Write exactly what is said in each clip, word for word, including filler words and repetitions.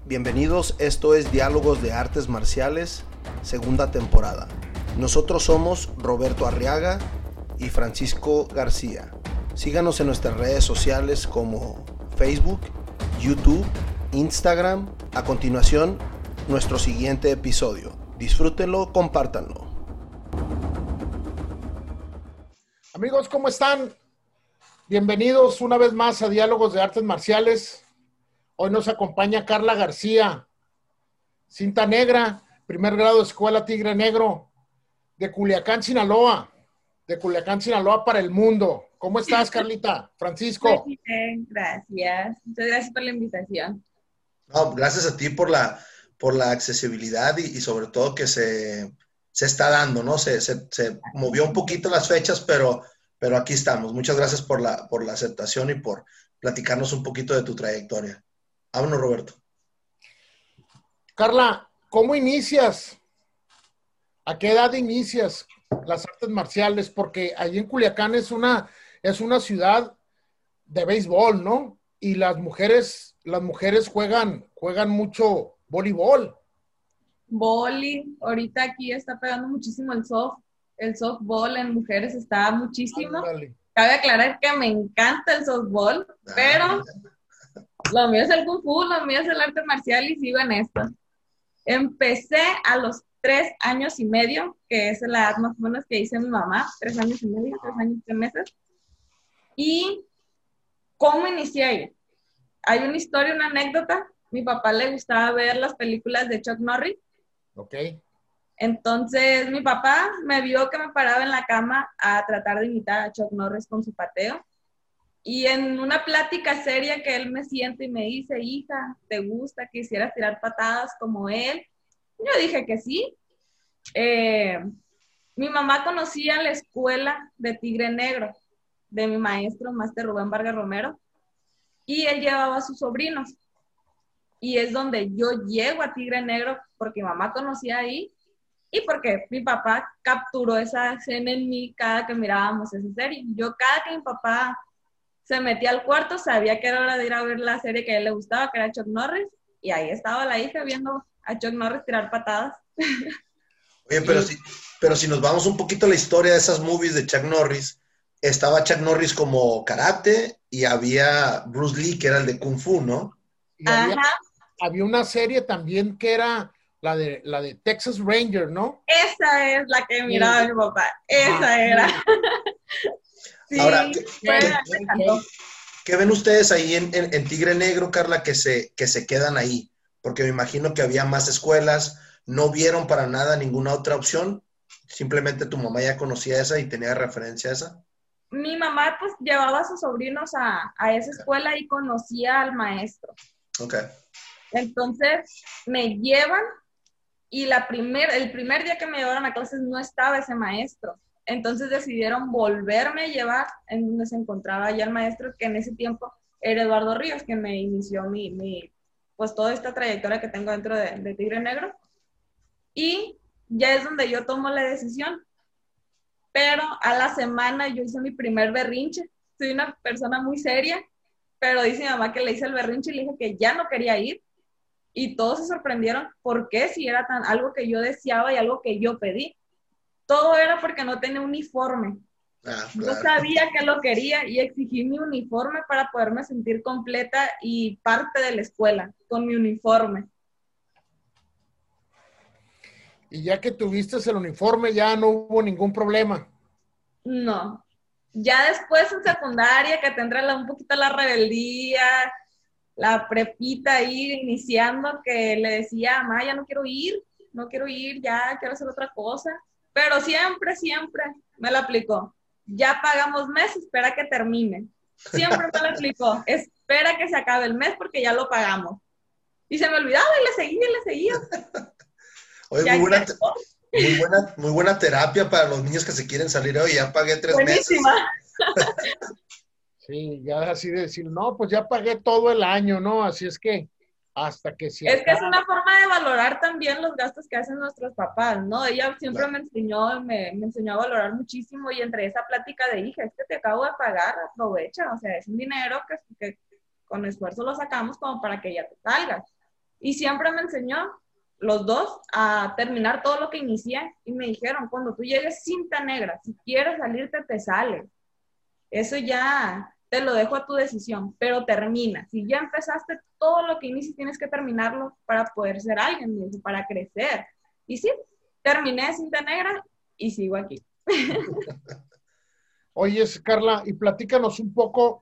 Bienvenidos, esto es Diálogos de Artes Marciales, segunda temporada. Nosotros somos Roberto Arriaga y Francisco García. Síganos en nuestras redes sociales como Facebook, YouTube, Instagram. A continuación, nuestro siguiente episodio. Disfrútenlo, compártanlo. Amigos, ¿cómo están? Bienvenidos una vez más a Diálogos de Artes Marciales. Hoy nos acompaña Carla García, cinta negra, primer grado de Escuela Tigre Negro, de Culiacán, Sinaloa, de Culiacán, Sinaloa para el mundo. ¿Cómo estás, Carlita? Francisco. Muy bien, gracias. Muchas gracias por la invitación. No, gracias a ti por la, por la accesibilidad y, y sobre todo que se, se está dando, ¿no? Se, se, se movió un poquito las fechas, pero, pero aquí estamos. Muchas gracias por la, por la aceptación y por platicarnos un poquito de tu trayectoria. Vámonos, Roberto. Carla, ¿cómo inicias? ¿A qué edad inicias las artes marciales? Porque allí en Culiacán es una, es una ciudad de béisbol, ¿no? Y las mujeres, las mujeres juegan, juegan mucho voleibol. Voli, ahorita aquí está pegando muchísimo el soft, el softball en mujeres está muchísimo. Ándale. Cabe aclarar que me encanta el softball, Ah, pero lo mío es el kung fu, lo mío es el arte marcial y sigo en esto. Empecé a los tres años y medio, que es la edad más o menos que dice mi mamá, tres años y medio, tres años y tres meses. ¿Y cómo inicié ahí? Hay una historia, una anécdota. Mi papá le gustaba ver las películas de Chuck Norris. Ok. Entonces, mi papá me vio que me paraba en la cama a tratar de imitar a Chuck Norris con su pateo. Y en una plática seria que él me siente y me dice, hija, ¿te gusta que quisieras tirar patadas como él? Yo dije que sí. Eh, mi mamá conocía la escuela de Tigre Negro de mi maestro, Máster Rubén Vargas Romero, y él llevaba a sus sobrinos. Y es donde yo llego a Tigre Negro porque mi mamá conocía ahí y porque mi papá capturó esa escena en mí cada que mirábamos esa serie. Yo cada que mi papá se metía al cuarto sabía que era hora de ir a ver la serie que a él le gustaba, que era Chuck Norris, y ahí estaba la hija viendo a Chuck Norris tirar patadas. Oye, pero si, pero si nos vamos un poquito a la historia de esas movies de Chuck Norris, estaba Chuck Norris como karate y había Bruce Lee, que era el de Kung Fu, ¿no? Y había, Ajá, había una serie también que era la de, la de Texas Ranger, ¿no? esa es la que miraba mi papá, esa Ah, era. Sí, Ahora, ¿qué, fue- qué- me encantó. qué ven ustedes ahí en, en, en Tigre Negro, Carla, que se, que se quedan ahí? Porque me imagino que había más escuelas, no vieron para nada ninguna otra opción, simplemente tu mamá ya conocía esa y tenía referencia a esa. Mi mamá pues llevaba a sus sobrinos a, a esa escuela y conocía al maestro. Ok. Entonces me llevan y la primer, el primer día que me llevaron a clases no estaba ese maestro. Entonces decidieron volverme a llevar en donde se encontraba ya el maestro, que en ese tiempo era Eduardo Ríos, que me inició mi, mi pues toda esta trayectoria que tengo dentro de, de Tigre Negro. Y ya es donde yo tomo la decisión. Pero a la semana yo hice mi primer berrinche. Soy una persona muy seria, pero dice mi mamá que le hice el berrinche y le dije que ya no quería ir. Y todos se sorprendieron por qué, si era tan, algo que yo deseaba y algo que yo pedí. Todo era porque no tenía uniforme. Ah, Yo claro. sabía que lo quería y exigí mi uniforme para poderme sentir completa y parte de la escuela con mi uniforme. Y ya que tuviste el uniforme, ya no hubo ningún problema. No. Ya después en secundaria, que tendrá la, un poquito la rebeldía, la prepita ahí iniciando, que le decía, mamá, ya no quiero ir, no quiero ir, ya quiero hacer otra cosa. Pero siempre, siempre me la aplicó. Ya pagamos mes, espera que termine. Siempre me la aplicó. Espera que se acabe el mes porque ya lo pagamos. Y se me olvidaba y le seguía y le seguía. Oye, Ya muy buena, que- muy, buena, muy buena terapia para los niños que se quieren salir hoy. Ya pagué tres Buenísima. meses. Sí, ya así de decir, no, pues ya pagué todo el año, ¿no? Así es que hasta que se Es que es acabe. una forma de valorar también los gastos que hacen nuestros papás, ¿no? Ella siempre Claro. me enseñó, me, me enseñó a valorar muchísimo y entre esa plática de hija, es que te acabo de pagar, aprovecha, o sea, es un dinero que, que con esfuerzo lo sacamos como para que ya te salgas. Y siempre me enseñó, los dos, a terminar todo lo que inicié. Y me dijeron, cuando tú llegues cinta negra, si quieres salirte, te sales. Eso ya te lo dejo a tu decisión, pero termina. Si ya empezaste, todo lo que inicias tienes que terminarlo para poder ser alguien, para crecer. Y sí, terminé cinta negra y sigo aquí. Oye, Carla, y platícanos un poco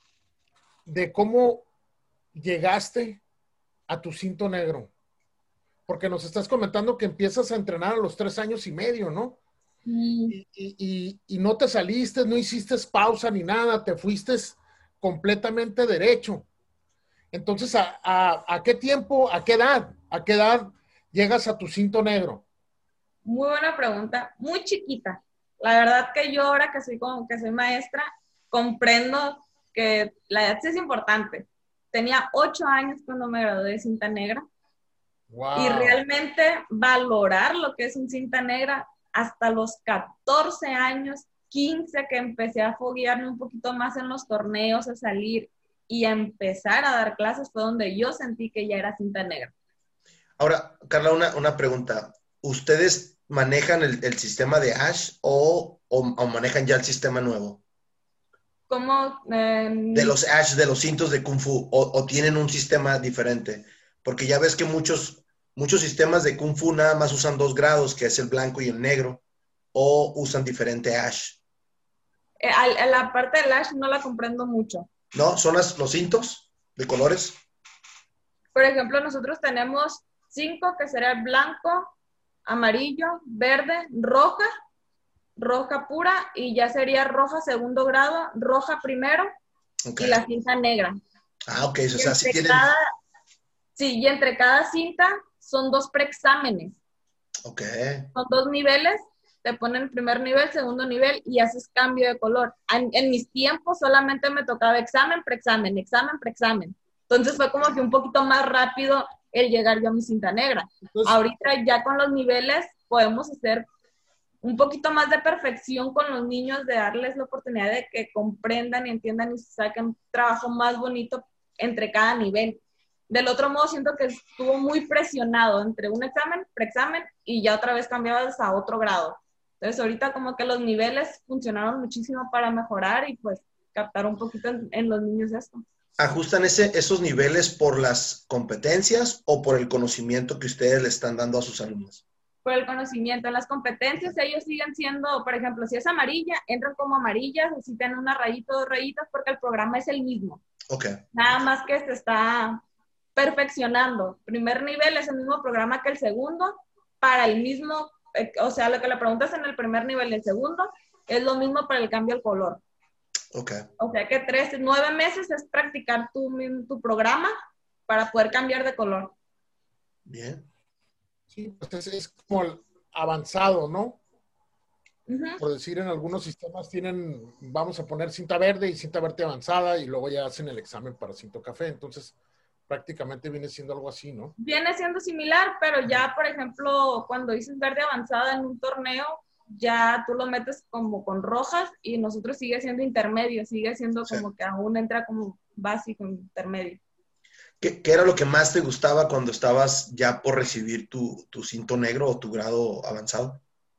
de cómo llegaste a tu cinto negro. Porque nos estás comentando que empiezas a entrenar a los tres años y medio, ¿no? Mm. Y, y, y no te saliste, no hiciste pausa ni nada, te fuiste completamente derecho. Entonces, ¿a, a, a qué tiempo, a qué edad, a qué edad llegas a tu cinto negro? Muy buena pregunta, muy chiquita. La verdad que yo ahora que soy como que soy maestra, comprendo que la edad sí es importante. Tenía ocho años cuando me gradué de cinta negra. Wow. Y realmente valorar lo que es un cinta negra hasta los catorce años, quince, que empecé a foguearme un poquito más en los torneos, a salir y a empezar a dar clases, fue donde yo sentí que ya era cinta negra. Ahora, Carla, una, una pregunta. ¿Ustedes manejan el, el sistema de Ash o, o, o manejan ya el sistema nuevo? ¿Cómo? Eh, de los Ash, de los cintos de Kung Fu, o, o tienen un sistema diferente. Porque ya ves que muchos, muchos sistemas de Kung Fu nada más usan dos grados, que es el blanco y el negro, o usan diferente Ash. Eh, a, a la parte del Ash no la comprendo mucho. ¿No? ¿Son las, los cintos de colores? Por ejemplo, nosotros tenemos cinco, que será el blanco, amarillo, verde, roja, roja pura, y ya sería roja segundo grado, roja primero, okay. Y la cinta negra. Ah, ok, o sea, sí tienen... Cada, sí, y entre cada cinta son dos preexámenes. Ok. Son dos niveles, te ponen primer nivel, segundo nivel, y haces cambio de color. En, en mis tiempos solamente me tocaba examen, preexamen, examen, preexamen. Entonces fue como que un poquito más rápido el llegar yo a mi cinta negra. Entonces, ahorita ya con los niveles podemos hacer un poquito más de perfección con los niños, de darles la oportunidad de que comprendan y entiendan y saquen un trabajo más bonito entre cada nivel. Del otro modo, siento que estuvo muy presionado entre un examen, preexamen, y ya otra vez cambiabas a otro grado. Entonces, ahorita como que los niveles funcionaron muchísimo para mejorar y pues captar un poquito en, en los niños esto. ¿Ajustan ese, esos niveles por las competencias o por el conocimiento que ustedes le están dando a sus alumnos? Por el conocimiento. En las competencias ellos siguen siendo, por ejemplo, si es amarilla, entran como amarillas, o si tienen una rayita o dos rayitas, porque el programa es el mismo. Ok. Nada más que se está perfeccionando. Primer nivel es el mismo programa que el segundo, para el mismo, eh, o sea, lo que le preguntas en el primer nivel y el segundo, es lo mismo para el cambio del color. Ok. O sea que tres, nueve meses es practicar tu, tu programa para poder cambiar de color. Bien. Sí, pues es, es como el avanzado, ¿no? Uh-huh. Por decir, en algunos sistemas tienen, vamos a poner cinta verde y cinta verde avanzada, y luego ya hacen el examen para cinto café. Entonces, prácticamente viene siendo algo así, ¿no? Viene siendo similar, pero ya, por ejemplo, cuando dices verde avanzada en un torneo, ya tú lo metes como con rojas, y nosotros sigue siendo intermedio, sigue siendo como sí. Que aún entra como básico intermedio. ¿Qué, ¿Qué era lo que más te gustaba cuando estabas ya por recibir tu, tu cinto negro o tu grado avanzado?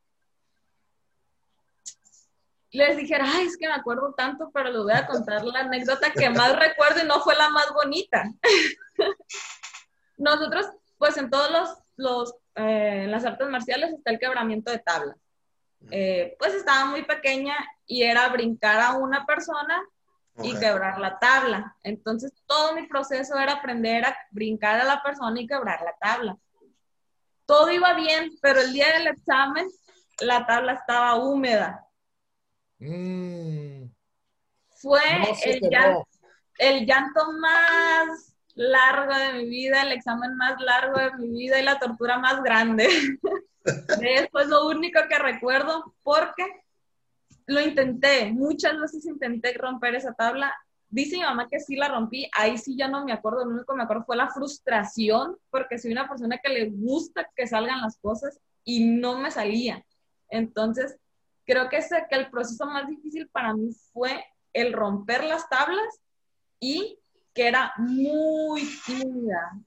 Les dijera, ay, es que me acuerdo tanto, pero les voy a contar la anécdota que más recuerdo y no fue la más bonita. Nosotros, pues en todos los, los eh, en las artes marciales está el quebramiento de tablas. Eh, pues estaba muy pequeña y era brincar a una persona y okay. Quebrar la tabla. Entonces todo mi proceso era aprender a brincar a la persona y quebrar la tabla. Todo iba bien, pero el día del examen la tabla estaba húmeda. Mm. Fue no el, llanto, el llanto más largo de mi vida, el examen más largo de mi vida y la tortura más grande. Eso es lo único que recuerdo, porque lo intenté, muchas veces intenté romper esa tabla. Dice mi mamá que sí la rompí, ahí sí ya no me acuerdo, lo único que me acuerdo fue la frustración, porque soy una persona que le gusta que salgan las cosas y no me salía. Entonces, creo que, ese, que el proceso más difícil para mí fue el romper las tablas y que era muy tímida.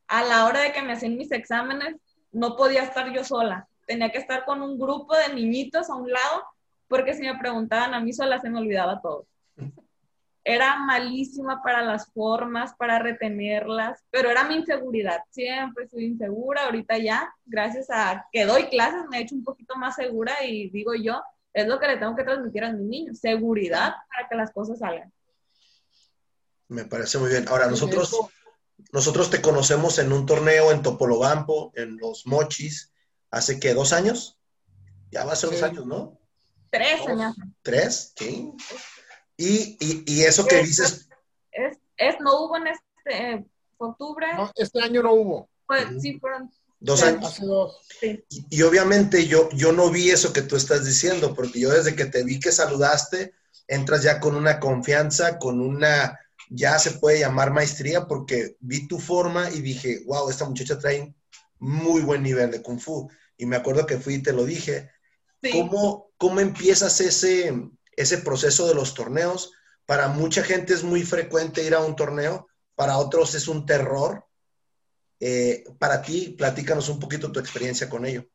a la hora de que me hacían mis exámenes, no podía estar yo sola. Tenía que estar con un grupo de niñitos a un lado, porque si me preguntaban a mí sola se me olvidaba todo. Era malísima para las formas, para retenerlas, pero era mi inseguridad. Siempre fui insegura, ahorita ya, gracias a que doy clases, me he hecho un poquito más segura y digo yo, es lo que le tengo que transmitir a mis niños, seguridad para que las cosas salgan. Me parece muy bien. Ahora, nosotros, nosotros te conocemos en un torneo en Topolobampo, en Los Mochis, hace, ¿qué? ¿Dos años? Ya va a ser sí. dos años, ¿no? Tres ¿Dos? años. ¿Tres? Sí. Y, y, y eso que dices... Es, es, no hubo en este eh, octubre. No, este año no hubo. Pues, uh-huh. Sí, fueron... Dos años. Hace dos. Sí. Y, y obviamente yo, yo no vi eso que tú estás diciendo, porque yo desde que te vi que saludaste, entras ya con una confianza, con una... ya se puede llamar maestría, porque vi tu forma y dije, wow, esta muchacha trae muy buen nivel de Kung Fu. Y me acuerdo que fui y te lo dije. Sí. ¿Cómo, cómo empiezas ese, ese proceso de los torneos? Para mucha gente es muy frecuente ir a un torneo, para otros es un terror. Eh, para ti, platícanos un poquito tu experiencia con ello.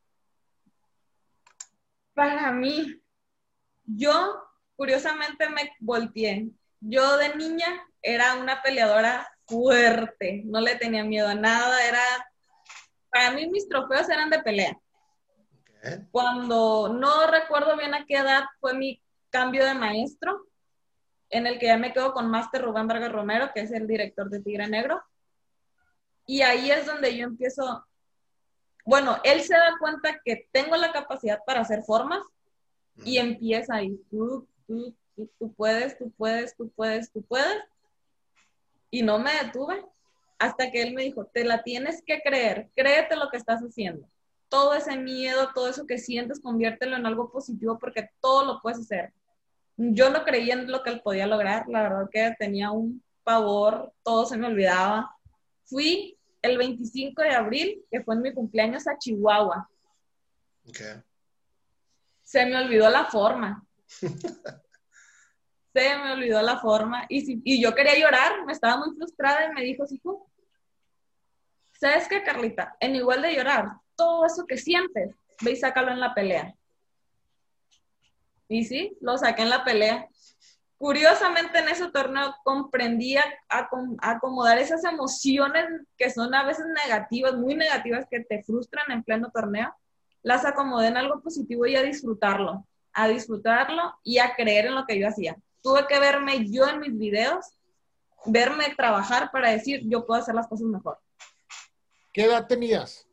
Para mí, yo curiosamente me volteé. Yo de niña era una peleadora fuerte, no le tenía miedo a nada, era, para mí mis trofeos eran de pelea. Okay. Cuando no recuerdo bien a qué edad fue mi cambio de maestro, en el que ya me quedo con Máster Rubén Vargas Romero, que es el director de Tigre Negro, y ahí es donde yo empiezo, bueno, él se da cuenta que tengo la capacidad para hacer formas, mm. y empieza ahí, tú, tú, tú, tú puedes, tú puedes, tú puedes, tú puedes, y no me detuve hasta que él me dijo, te la tienes que creer, créete lo que estás haciendo. Todo ese miedo, todo eso que sientes, conviértelo en algo positivo porque todo lo puedes hacer. Yo no creía en lo que él podía lograr, la verdad que tenía un pavor, todo se me olvidaba. Fui el veinticinco de abril, que fue en mi cumpleaños, a Chihuahua. Okay. Se me olvidó la forma. Se me olvidó la forma. Y, si, y yo quería llorar, me estaba muy frustrada y me dijo, hijo, ¿sabes qué, Carlita? En igual de llorar, todo eso que sientes, ve y sácalo en la pelea. Y sí, lo saqué en la pelea. Curiosamente en ese torneo comprendí a, a, a acomodar esas emociones que son a veces negativas, muy negativas, que te frustran en pleno torneo, las acomodé en algo positivo y a disfrutarlo, a disfrutarlo y a creer en lo que yo hacía. Tuve que verme yo en mis videos, verme trabajar para decir, yo puedo hacer las cosas mejor. ¿Qué edad tenías?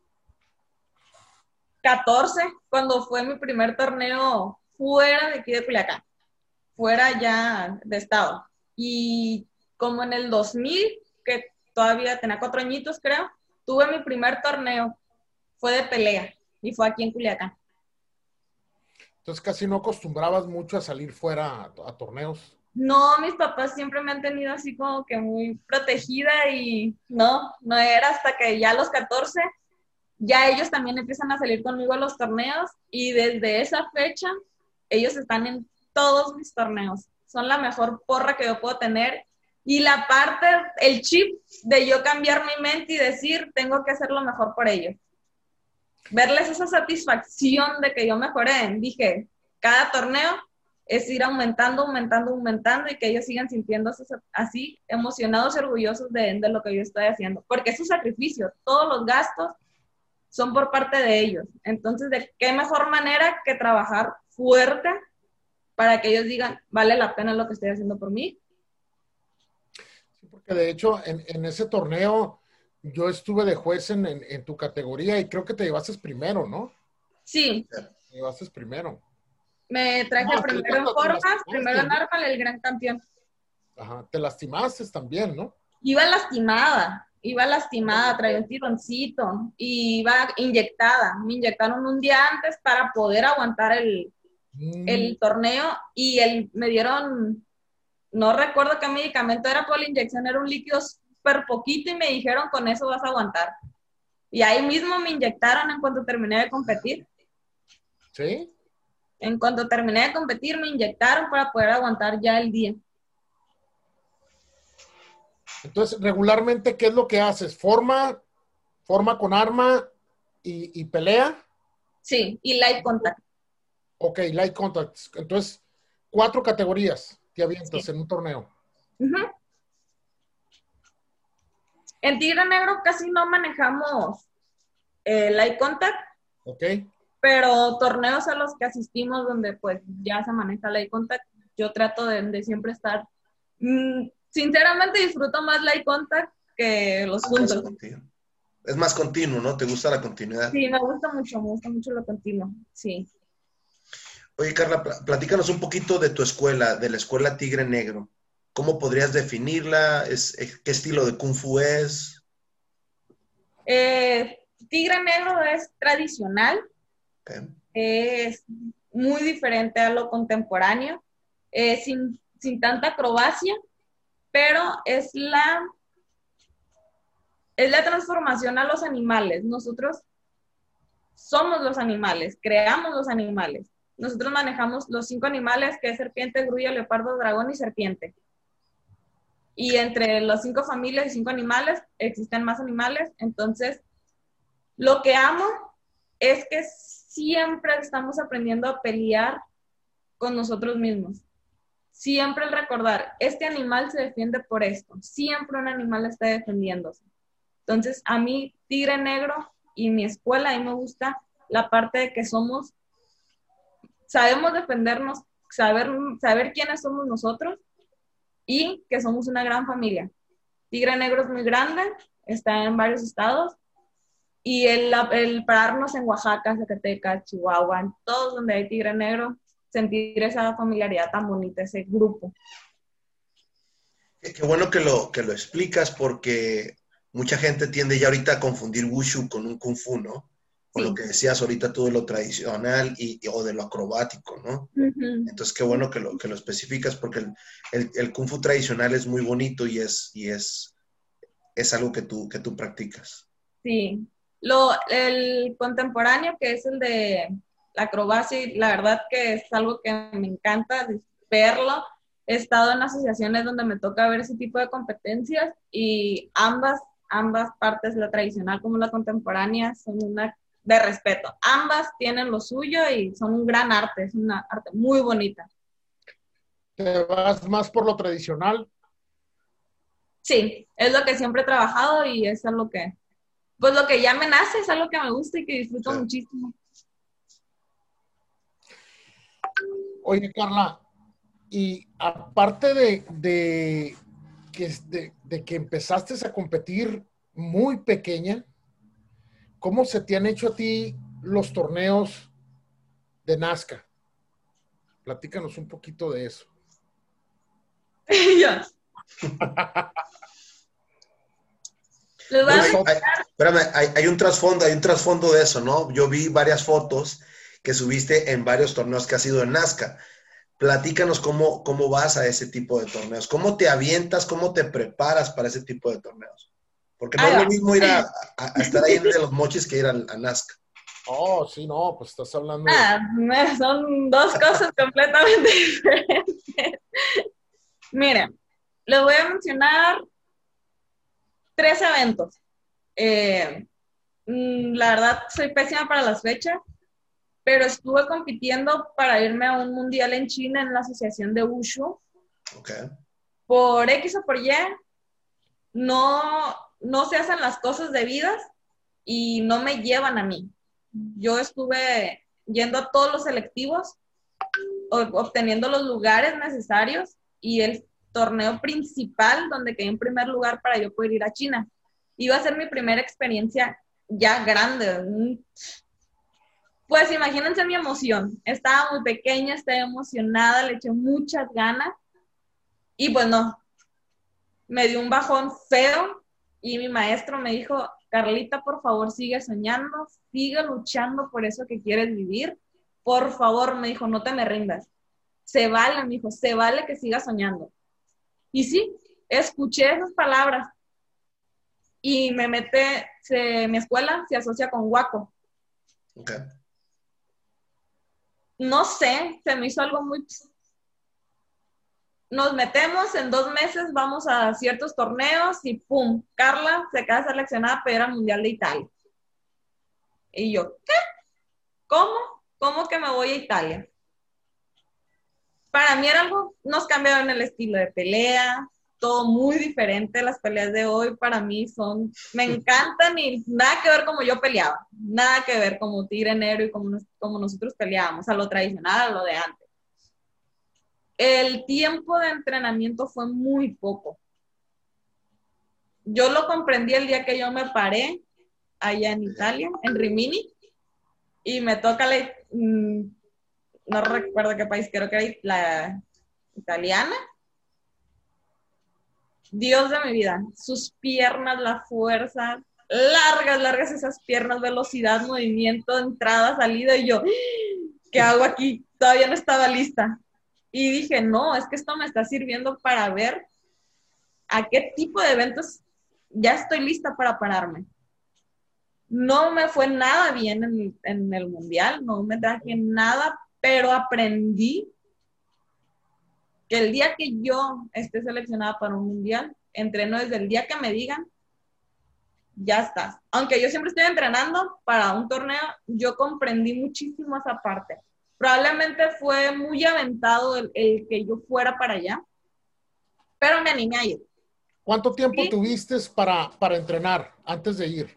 catorce, cuando fue mi primer torneo fuera de aquí de Culiacán, fuera ya de estado. Y como en el dos mil, que todavía tenía cuatro añitos creo, tuve mi primer torneo, fue de pelea, y fue aquí en Culiacán. Entonces casi no acostumbrabas mucho a salir fuera a, a torneos. No, mis papás siempre me han tenido así como que muy protegida y no, no era hasta que ya a los catorce, ya ellos también empiezan a salir conmigo a los torneos y desde esa fecha ellos están en todos mis torneos. Son la mejor porra que yo puedo tener y la parte, el chip de yo cambiar mi mente y decir, tengo que hacer lo mejor por ellos. Verles esa satisfacción de que yo mejoré. Dije, cada torneo es ir aumentando, aumentando, aumentando y que ellos sigan sintiéndose así, emocionados y orgullosos de, de lo que yo estoy haciendo. Porque es un sacrificio. Todos los gastos son por parte de ellos. Entonces, ¿de qué mejor manera que trabajar fuerte para que ellos digan, vale la pena lo que estoy haciendo por mí? Sí, porque de hecho, en, en ese torneo, yo estuve de juez en, en, en tu categoría y creo que te llevaste primero, ¿no? Sí. Te llevaste primero. Me traje no, primero en formas, primero en normal, el gran campeón. Ajá, te lastimaste también, ¿no? Iba lastimada, iba lastimada, traía un tironcito, y iba inyectada. Me inyectaron un día antes para poder aguantar el, mm. el torneo, y el, me dieron, no recuerdo qué medicamento era, pero la inyección era un líquido súper poquito, y me dijeron, con eso vas a aguantar. Y ahí mismo me inyectaron en cuanto terminé de competir. ¿Sí? En cuanto terminé de competir, me inyectaron para poder aguantar ya el día. Entonces, regularmente, ¿qué es lo que haces? ¿Forma forma con arma y, y pelea. Sí, y light contact. Ok, light contact. Entonces, cuatro categorías te avientas Sí. en un torneo. Uh-huh. En Tigre Negro casi no manejamos eh, light contact. Ok. Pero torneos a los que asistimos donde pues ya se maneja light contact, yo trato de, de siempre estar, mmm, sinceramente disfruto más light contact que los puntos. Es más continuo, ¿no? ¿Te gusta la continuidad? Sí, me gusta mucho, me gusta mucho lo continuo, sí. Oye, Carla, platícanos un poquito de tu escuela, de la escuela Tigre Negro. ¿Cómo podrías definirla? ¿Es, ¿Qué estilo de Kung Fu es? Eh, Tigre Negro es tradicional. Okay. Es muy diferente a lo contemporáneo, eh, sin, sin tanta acrobacia, pero es la, es la transformación a los animales. Nosotros somos los animales, creamos los animales. Nosotros manejamos los cinco animales, que es serpiente, grulla, leopardo, dragón y serpiente. Y entre las cinco familias y cinco animales, existen más animales. Entonces, lo que amo es que siempre estamos aprendiendo a pelear con nosotros mismos. Siempre el recordar, este animal se defiende por esto. Siempre un animal está defendiéndose. Entonces, a mí, Tigre Negro y mi escuela, a mí me gusta la parte de que somos, sabemos defendernos, saber, saber quiénes somos nosotros y que somos una gran familia. Tigre Negro es muy grande, está en varios estados. Y el, el pararnos en Oaxaca, Zacatecas, Chihuahua, en todos donde hay Tigre Negro, sentir esa familiaridad tan bonita, ese grupo. Qué, qué bueno que lo, que lo explicas, porque mucha gente tiende ya ahorita a confundir Wushu con un Kung Fu, ¿no? Con sí. Lo que decías ahorita tú de lo tradicional y, o de lo acrobático, ¿no? Uh-huh. Entonces, qué bueno que lo, que lo especificas, porque el, el, el Kung Fu tradicional es muy bonito y es, y es, es algo que tú, que tú practicas. Sí. Lo, el contemporáneo, que es el de la acrobacia, la verdad que es algo que me encanta verlo. He estado en asociaciones donde me toca ver ese tipo de competencias y ambas, ambas partes, la tradicional como la contemporánea, son una de respeto. Ambas tienen lo suyo y son un gran arte, es una arte muy bonita. ¿Te vas más por lo tradicional? Sí, es lo que siempre he trabajado y es lo que... Pues lo que ya me nace, es algo que me gusta y que disfruto sí. muchísimo. Oye, Carla, y aparte de, de, que, de, de que empezaste a competir muy pequeña, ¿cómo se te han hecho a ti los torneos de Nazca? Platícanos un poquito de eso. Ya. No, hay, hay, espérame, hay, hay un trasfondo, hay un trasfondo de eso, ¿no? Yo vi varias fotos que subiste en varios torneos que has ido en Nazca. Platícanos cómo, cómo vas a ese tipo de torneos, cómo te avientas, cómo te preparas para ese tipo de torneos. Porque no ah, es lo mismo ir a, a, a estar ahí en de los mochis que ir a, a Nazca. Oh, sí, no, pues estás hablando de... Ah, son dos cosas completamente diferentes. Miren, les voy a mencionar tres eventos. Eh, la verdad, soy pésima para las fechas, pero estuve compitiendo para irme a un mundial en China en la asociación de Wushu. Okay. Por X o por Y, no, no se hacen las cosas debidas y no me llevan a mí. Yo estuve yendo a todos los selectivos, obteniendo los lugares necesarios y el torneo principal donde quedé en primer lugar para yo poder ir a China. Iba a ser mi primera experiencia ya grande. Pues imagínense mi emoción. Estaba muy pequeña, estaba emocionada, le eché muchas ganas y pues no. Me dio un bajón feo y mi maestro me dijo, Carlita, por favor, sigue soñando, sigue luchando por eso que quieres vivir. Por favor, me dijo, no te me rindas. Se vale, me dijo, se vale que sigas soñando. Y sí, escuché esas palabras y me mete, se, mi escuela se asocia con Waco. Okay. No sé, se me hizo algo muy... nos metemos, en dos meses vamos a ciertos torneos y ¡pum! Carla se queda seleccionada para ir al Mundial de Italia. Y yo, ¿qué? ¿Cómo? ¿Cómo que me voy a Italia? Para mí era algo, nos cambiaron el estilo de pelea, todo muy diferente. Las peleas de hoy para mí son, me encantan y nada que ver como yo peleaba, nada que ver como Tigre Negro y como, nos, como nosotros peleábamos, a lo tradicional, a lo de antes. El tiempo de entrenamiento fue muy poco. Yo lo comprendí el día que yo me paré allá en Italia, en Rimini, y me toca la, mmm, no recuerdo qué país, creo que era la italiana. Dios de mi vida, sus piernas, la fuerza, largas, largas esas piernas, velocidad, movimiento, entrada, salida, y yo, ¿qué hago aquí? Todavía no estaba lista. Y dije, no, es que esto me está sirviendo para ver a qué tipo de eventos ya estoy lista para pararme. No me fue nada bien en, en el mundial, no me traje nada, pero aprendí que el día que yo esté seleccionada para un mundial, entreno desde el día que me digan, ya estás. Aunque yo siempre estoy entrenando para un torneo, yo comprendí muchísimo esa parte. Probablemente fue muy aventado el, el que yo fuera para allá, pero me animé a ir. ¿Cuánto tiempo ¿Sí? tuviste para, para entrenar antes de ir?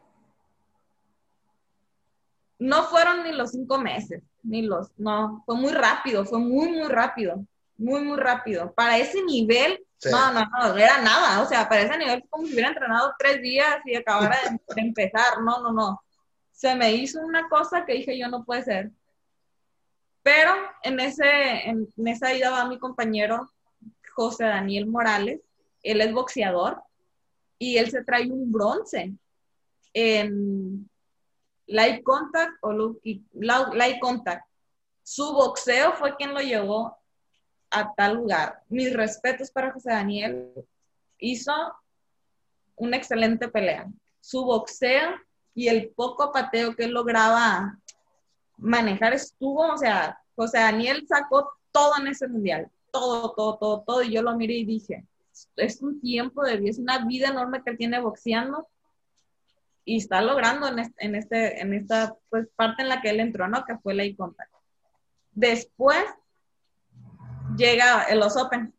No fueron ni los cinco meses, ni los, no, fue muy rápido, fue muy, muy rápido. Muy, muy rápido. Para ese nivel, sí. no, no, no, era nada. O sea, para ese nivel fue como si hubiera entrenado tres días y acabara de, de empezar. No, no, no. Se me hizo una cosa que dije yo, no puede ser. Pero en, ese, en, en esa ida va mi compañero José Daniel Morales. Él es boxeador y él se trae un bronce en light contact o light contact. Su boxeo fue quien lo llevó a tal lugar. Mis respetos para José Daniel. Hizo una excelente pelea. Su boxeo y el poco pateo que él lograba manejar estuvo, o sea, José Daniel sacó todo en ese mundial. Todo, todo, todo, todo. Y yo lo miré y dije, es un tiempo de vida, es una vida enorme que él tiene boxeando y está logrando en, este, en, este, en esta pues, parte en la que él entró, ¿no? Que fue la I-Contact. Después llega el Os Open.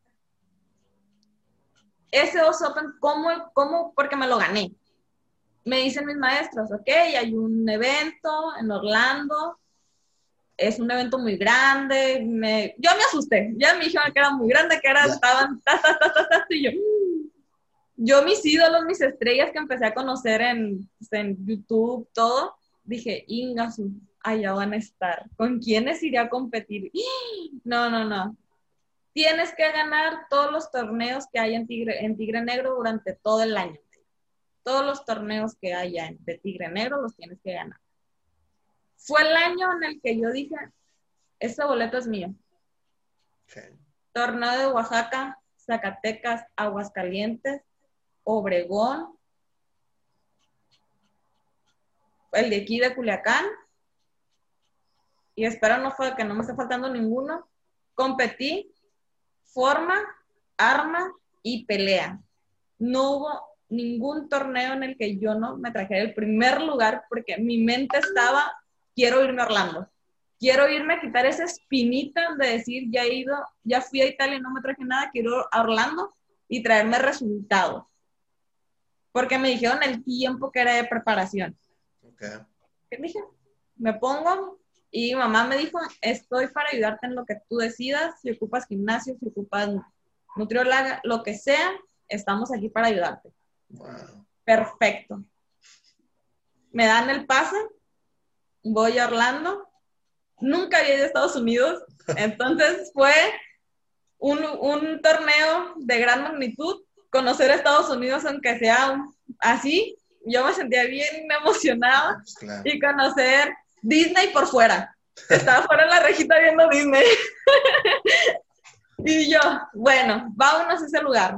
Ese Os Open, ¿cómo, ¿cómo? Porque me lo gané. Me dicen mis maestros, ok, hay un evento en Orlando, es un evento muy grande. Me, yo me asusté, ya me dijeron que era muy grande, que era, estaban, ta, ta, ta, ta, ta, y yo, yo mis ídolos, mis estrellas que empecé a conocer en, en YouTube, todo, dije, Ingasu, allá van a estar. ¿Con quiénes iré a competir? No, no, no. Tienes que ganar todos los torneos que hay en Tigre, en Tigre Negro durante todo el año. Todos los torneos que haya de Tigre Negro los tienes que ganar. Fue el año en el que yo dije, este boleto es mío. Okay. Torneo de Oaxaca, Zacatecas, Aguascalientes, Obregón, el de aquí de Culiacán, y espero no fue, que no me esté faltando ninguno. Competí, forma, arma y pelea. No hubo ningún torneo en el que yo no me trajera el primer lugar porque mi mente estaba, quiero irme a Orlando. Quiero irme a quitar esa espinita de decir, ya he ido, ya fui a Italia y no me traje nada, quiero ir a Orlando y traerme resultados. Porque me dijeron el tiempo que era de preparación. Okay. ¿Qué dije? Me pongo y mi mamá me dijo, estoy para ayudarte en lo que tú decidas, si ocupas gimnasio, si ocupas nutrióloga, lo que sea, estamos aquí para ayudarte. Wow. Perfecto. Me dan el pase, voy a Orlando, nunca había ido a Estados Unidos, entonces fue un, un torneo de gran magnitud, conocer a Estados Unidos aunque sea así, yo me sentía bien emocionada, pues claro. Y conocer Disney por fuera, estaba fuera en la rejita viendo Disney, y yo, bueno, vámonos a ese lugar.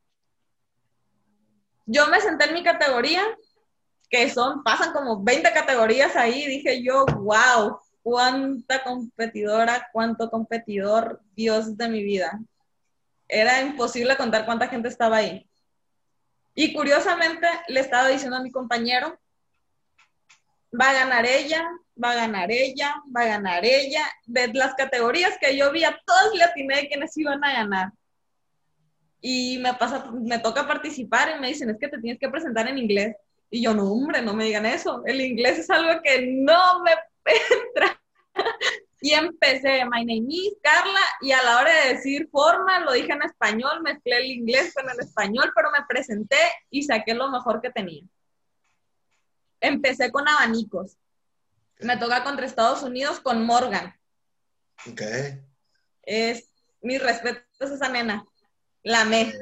Yo me senté en mi categoría, que son, pasan como veinte categorías ahí, dije yo, wow, cuánta competidora, cuánto competidor, Dios de mi vida. Era imposible contar cuánta gente estaba ahí. Y curiosamente le estaba diciendo a mi compañero, va a ganar ella, va a ganar ella, va a ganar ella. De las categorías que yo vi, a todas le atiné de quienes iban a ganar. Y me pasa, me toca participar y me dicen, es que te tienes que presentar en inglés. Y yo, no, hombre, no me digan eso. El inglés es algo que no me entra. Y empecé, my name is Carla, y a la hora de decir forma, lo dije en español, mezclé el inglés con el español, pero me presenté y saqué lo mejor que tenía. Empecé con abanicos. Me toca contra Estados Unidos con Morgan. Ok. Es, mis respetos a esa nena. La amé.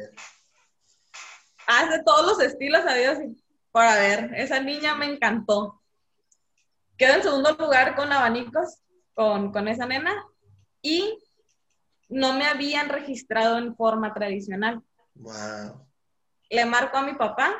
Hace todos los estilos, adiós. Para ver, esa niña me encantó. Quedo en segundo lugar con abanicos, con, con esa nena, y no me habían registrado en forma tradicional. Wow. Le marco a mi papá.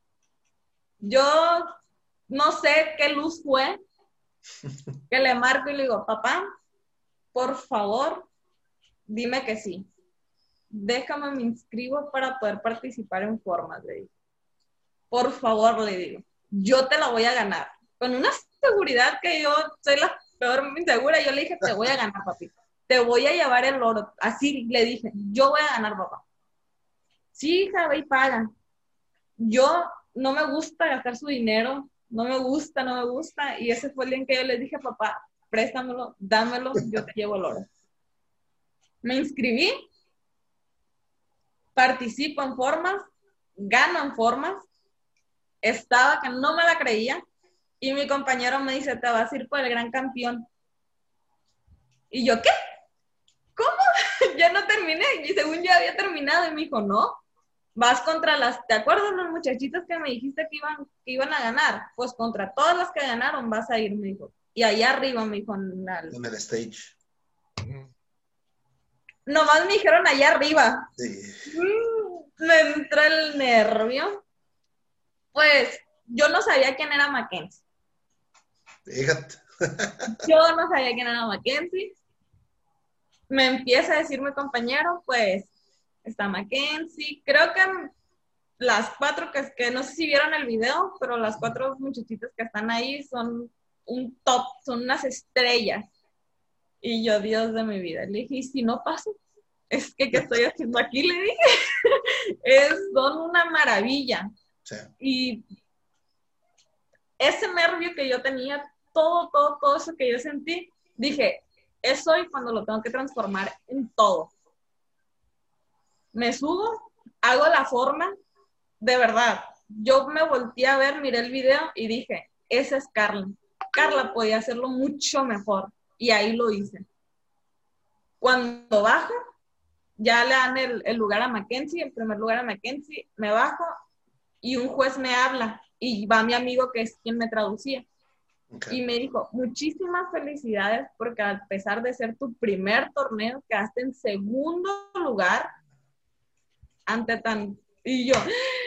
Yo no sé qué luz fue, que le marco y le digo, papá, por favor, dime que sí. Déjame, me inscribo para poder participar en formas, le digo. Por favor, le digo, yo te la voy a ganar. Con una seguridad que yo soy la peor insegura, yo le dije, te voy a ganar, papi. Te voy a llevar el oro. Así le dije, yo voy a ganar, papá. Sí, hija, ve y paga. Yo no me gusta gastar su dinero, no me gusta, no me gusta. Y ese fue el día en que yo le dije, papá, préstamelo, dámelo, yo te llevo el oro. Me inscribí, participo en formas, gano en formas, estaba que no me la creía, y mi compañero me dice, te vas a ir por el gran campeón. Y yo, ¿qué? ¿Cómo? Ya no terminé, y según yo había terminado, y me dijo, no, vas contra las, ¿te acuerdas los muchachitos que me dijiste que iban, que iban a ganar? Pues contra todas las que ganaron vas a ir, me dijo. Y allá arriba me dijo, en, la, en el stage. Nomás me dijeron allá arriba. Sí. Mm, me entró el nervio. Pues yo no sabía quién era Mackenzie. Fíjate. Yo no sabía quién era Mackenzie. Me empieza a decir mi compañero, pues, está Mackenzie. Creo que las cuatro, que, que no sé si vieron el video, pero las cuatro muchachitas que están ahí son un top, son unas estrellas. Y yo, Dios de mi vida, le dije, ¿y si no paso? Es que, ¿qué estoy haciendo aquí? Le dije. Es, son una maravilla. Sí. Y ese nervio que yo tenía, todo, todo, todo eso que yo sentí, dije, es hoy cuando lo tengo que transformar en todo. Me subo, hago la forma, de verdad. Yo me volteé a ver, miré el video y dije, esa es Carla. Carla podía hacerlo mucho mejor. Y ahí lo hice. Cuando bajo, ya le dan el, el lugar a Mackenzie, el primer lugar a Mackenzie, me bajo y un juez me habla y va mi amigo que es quien me traducía. Okay. Y me dijo, muchísimas felicidades porque a pesar de ser tu primer torneo, quedaste en segundo lugar ante tan... Y yo,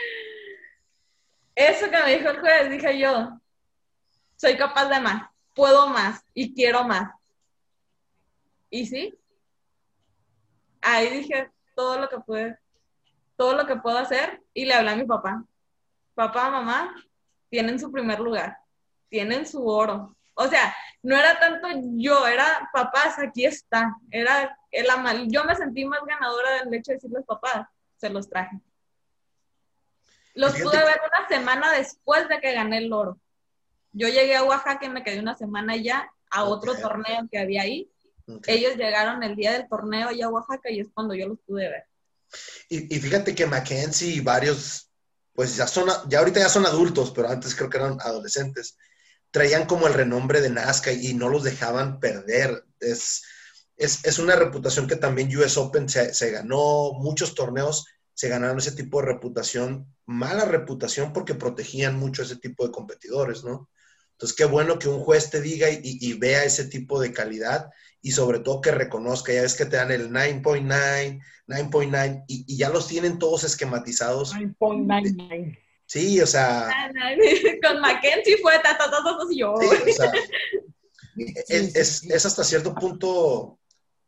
eso que me dijo el juez, dije yo, soy capaz de más, puedo más y quiero más. Y sí, ahí dije todo lo que pude, todo lo que puedo hacer y le hablé a mi papá. Papá, mamá, tienen su primer lugar, tienen su oro. O sea, no era tanto yo, era papás, aquí está. Era el amal. Yo me sentí más ganadora del hecho de decirles papás, se los traje. Los pude ver una semana después de que gané el oro. Yo llegué a Oaxaca y me quedé una semana ya a otro okay. torneo que había ahí. Okay. Ellos llegaron el día del torneo allá a Oaxaca y es cuando yo los pude ver. Y, y fíjate que Mackenzie y varios, pues ya son, ya ahorita ya son adultos, pero antes creo que eran adolescentes, traían como el renombre de Nazca y no los dejaban perder. Es, es, es una reputación que también U S Open se, se ganó, muchos torneos se ganaron ese tipo de reputación, mala reputación porque protegían mucho ese tipo de competidores, ¿no? Entonces, qué bueno que un juez te diga y, y vea ese tipo de calidad y sobre todo que reconozca, ya ves que te dan el nueve punto nueve, nueve punto nueve y, y ya los tienen todos esquematizados. nueve punto noventa y nueve. Sí, o sea... Con Mackenzie fue ta, ta, ta, ta, ta, yo. Sí, o sea, es, es, es hasta cierto punto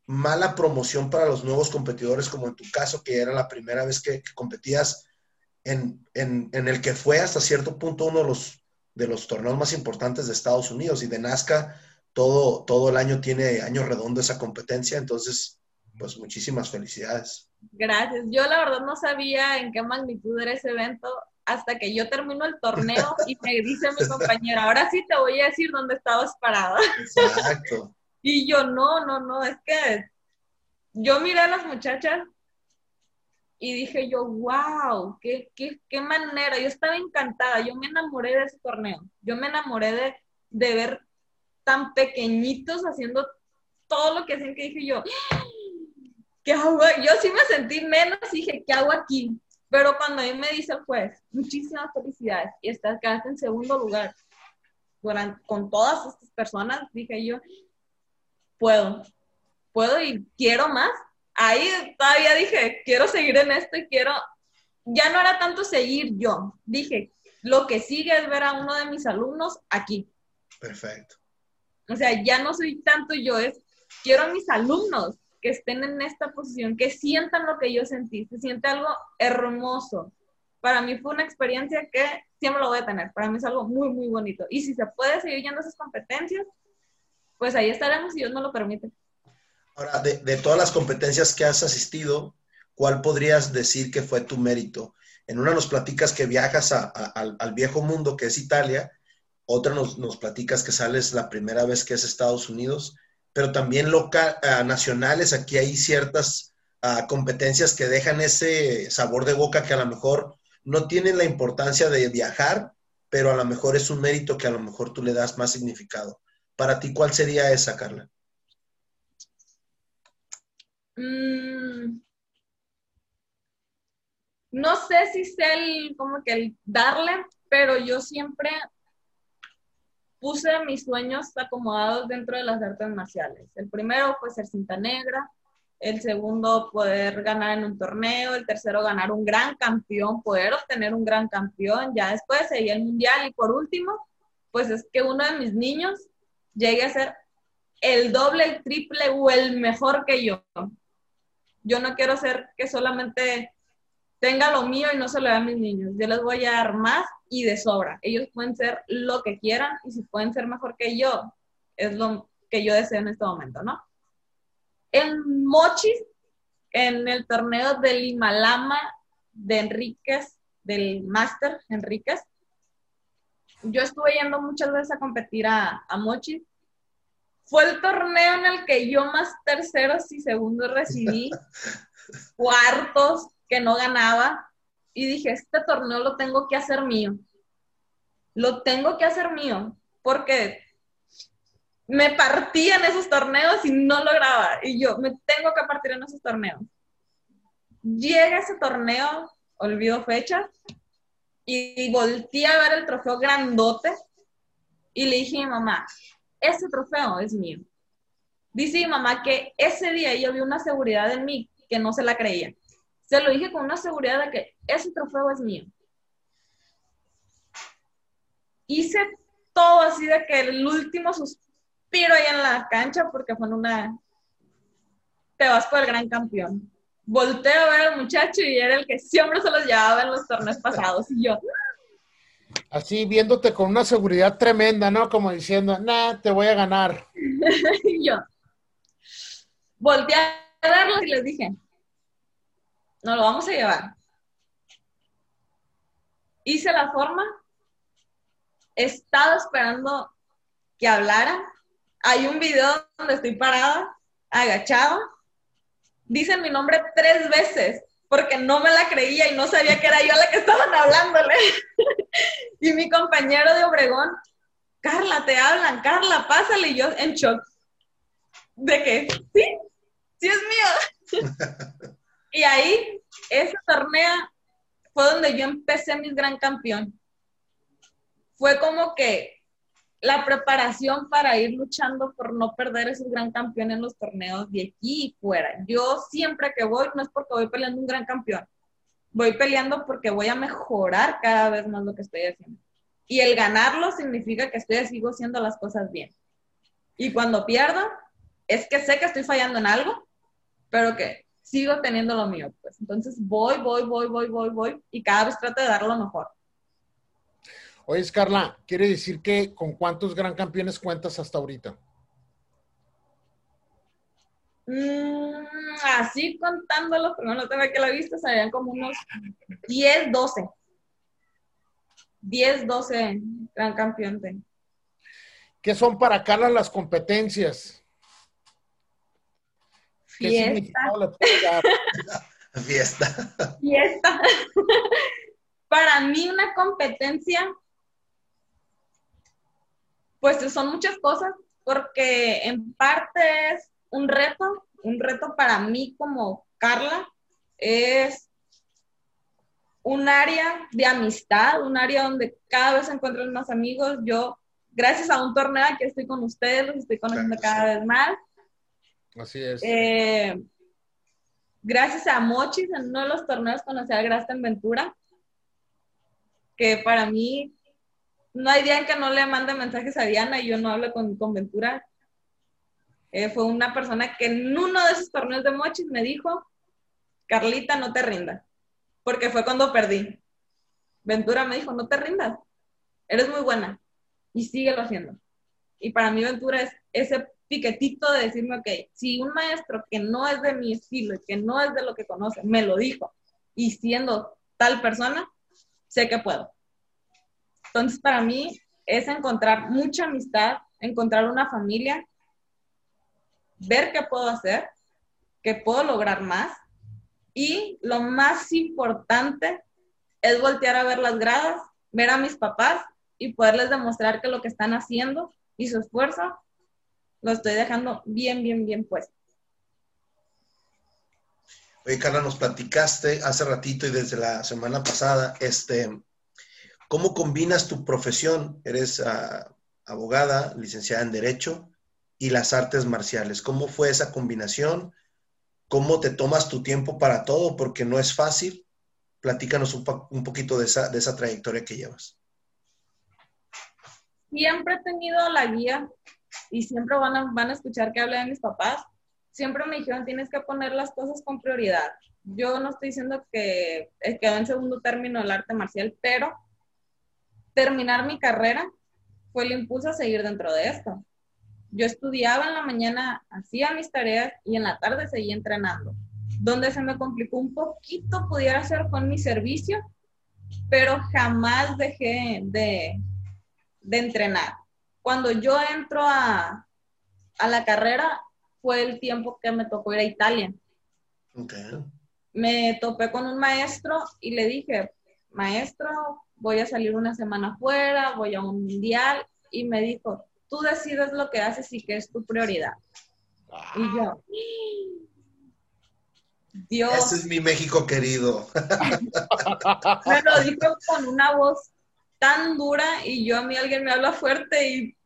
mala promoción para los nuevos competidores, como en tu caso, que era la primera vez que, que competías en, en, en el que fue hasta cierto punto uno de los, de los torneos más importantes de Estados Unidos, y de NASCAR todo, todo el año tiene año redondo esa competencia, entonces, pues muchísimas felicidades. Gracias. Yo la verdad no sabía en qué magnitud era ese evento hasta que yo termino el torneo y me dice mi compañera, ahora sí te voy a decir dónde estabas parada. Exacto. Y yo, no, no, no, es que yo miré a las muchachas y dije yo, wow, qué, qué, qué manera. Yo estaba encantada, yo me enamoré de ese torneo. Yo me enamoré de, de ver tan pequeñitos haciendo todo lo que hacían, que dije yo, ¿qué hago? Yo sí me sentí menos y dije, ¿qué hago aquí? Pero cuando a mí me dice el juez, muchísimas felicidades, y estás, quedaste en segundo lugar durante, con todas estas personas, dije yo, puedo, puedo y quiero más. Ahí todavía dije, quiero seguir en esto y quiero, ya no era tanto seguir yo, dije, lo que sigue es ver a uno de mis alumnos aquí. Perfecto. O sea, ya no soy tanto yo, es, quiero a mis alumnos que estén en esta posición, que sientan lo que yo sentí, se siente algo hermoso. Para mí fue una experiencia que siempre lo voy a tener, para mí es algo muy, muy bonito. Y si se puede seguir yendo a esas competencias, pues ahí estaremos si Dios nos lo permite. Ahora, de, de todas las competencias que has asistido, ¿cuál podrías decir que fue tu mérito? En una nos platicas que viajas a, a, al, al viejo mundo, que es Italia, otra nos, nos platicas que sales la primera vez que es Estados Unidos, pero también local, uh, nacionales, aquí hay ciertas uh, competencias que dejan ese sabor de boca que a lo mejor no tienen la importancia de viajar, pero a lo mejor es un mérito que a lo mejor tú le das más significado. Para ti, ¿cuál sería esa, Carla? Mm, no sé si sé el, como que el darle, pero yo siempre puse mis sueños acomodados dentro de las artes marciales. El primero fue ser cinta negra, el segundo poder ganar en un torneo, el tercero ganar un gran campeón, poder obtener un gran campeón, ya después seguía el mundial, y por último, pues es que uno de mis niños llegue a ser el doble, el triple o el mejor que yo. Yo no quiero ser que solamente tenga lo mío y no se lo dé a mis niños. Yo les voy a dar más y de sobra. Ellos pueden ser lo que quieran, y si pueden ser mejor que yo, es lo que yo deseo en este momento, ¿no? En Mochis, en el torneo del Himalama de Enríquez, del Máster Enríquez, yo estuve yendo muchas veces a competir a, a Mochis. Fue el torneo en el que yo más terceros y segundos recibí, cuartos que no ganaba, y dije, este torneo lo tengo que hacer mío. Lo tengo que hacer mío, porque me partía en esos torneos y no lograba, y yo me tengo que partir en esos torneos. Llega ese torneo, olvido fecha, y volteé a ver el trofeo grandote, y le dije a mi mamá, ese trofeo es mío. Dice mi mamá que ese día yo vi una seguridad en mí que no se la creía. Se lo dije con una seguridad de que ese trofeo es mío. Hice todo así de que el último suspiro ahí en la cancha, porque fue en una... Te vas por el gran campeón. Volteo a ver al muchacho y era el que siempre se los llevaba en los torneos pasados. Y yo... Así viéndote con una seguridad tremenda, ¿no? Como diciendo, nah, te voy a ganar. Y yo volteé a verlos y les dije, nos lo vamos a llevar. Hice la forma, estaba esperando que hablara. Hay un video donde estoy parada, agachada. Dicen mi nombre tres veces, porque no me la creía y no sabía que era yo la que estaban hablándole. Y mi compañero de Obregón, Carla, te hablan, Carla, pásale. Y yo en shock. ¿De qué? Sí, sí es mío. Y ahí, ese torneo fue donde yo empecé mi gran campeón. Fue como que la preparación para ir luchando por no perder ese gran campeón en los torneos de aquí y fuera. Yo siempre que voy, no es porque voy peleando un gran campeón, voy peleando porque voy a mejorar cada vez más lo que estoy haciendo. Y el ganarlo significa que estoy sigo haciendo las cosas bien. Y cuando pierdo, es que sé que estoy fallando en algo, pero que sigo teniendo lo mío, pues. Entonces voy, voy, voy, voy, voy, voy, y cada vez trato de dar lo mejor. Oye, Carla, quiere decir que ¿con cuántos gran campeones cuentas hasta ahorita? Mm, así contándolo, pero no tengo que la vista, serían como unos diez, doce. diez, doce gran campeón tengo. ¿Qué son para Carla las competencias? ¿Qué Fiesta. significado le puede dar? Fiesta. Fiesta. Para mí una competencia, pues son muchas cosas, porque en parte es un reto, un reto para mí como Carla, es un área de amistad, un área donde cada vez se encuentran más amigos. Yo, gracias a un torneo aquí estoy con ustedes, los estoy conociendo Claro, cada sí. vez más. Así es. Eh, gracias a Mochis, en uno de los torneos conocí a Grasten Ventura, que para mí no hay día en que no le mande mensajes a Diana y yo no hablo con, con Ventura. Eh, fue una persona que en uno de esos torneos de Mochis me dijo, Carlita, no te rindas, porque fue cuando perdí. Ventura me dijo, no te rindas, eres muy buena y síguelo haciendo. Y para mí Ventura es ese piquetito de decirme, ok, si un maestro que no es de mi estilo y que no es de lo que conoce, me lo dijo, y siendo tal persona, sé que puedo. Entonces, para mí es encontrar mucha amistad, encontrar una familia, ver qué puedo hacer, qué puedo lograr más, y lo más importante es voltear a ver las gradas, ver a mis papás y poderles demostrar que lo que están haciendo y su esfuerzo lo estoy dejando bien, bien, bien puesto. Oye, Carla, nos platicaste hace ratito y desde la semana pasada, este, ¿cómo combinas tu profesión? Eres uh, abogada, licenciada en Derecho y las artes marciales. ¿Cómo fue esa combinación? ¿Cómo te tomas tu tiempo para todo? Porque no es fácil. Platícanos un, po- un poquito de esa, de esa trayectoria que llevas. Siempre he tenido la guía y siempre van a, van a escuchar que hable de mis papás. Siempre me dijeron, tienes que poner las cosas con prioridad. Yo no estoy diciendo que quedó en segundo término el arte marcial, pero terminar mi carrera fue el impulso a seguir dentro de esto. Yo estudiaba en la mañana, hacía mis tareas y en la tarde seguía entrenando. Donde se me complicó un poquito pudiera ser con mi servicio, pero jamás dejé de, de entrenar. Cuando yo entro a, a la carrera, fue el tiempo que me tocó ir a Italia. Okay. Me topé con un maestro y le dije, maestro, voy a salir una semana afuera, voy a un mundial, y me dijo, tú decides lo que haces y qué es tu prioridad. Ah. Y yo, Dios. Este es mi México querido. Me lo dijo con una voz tan dura y yo a mí alguien me habla fuerte y...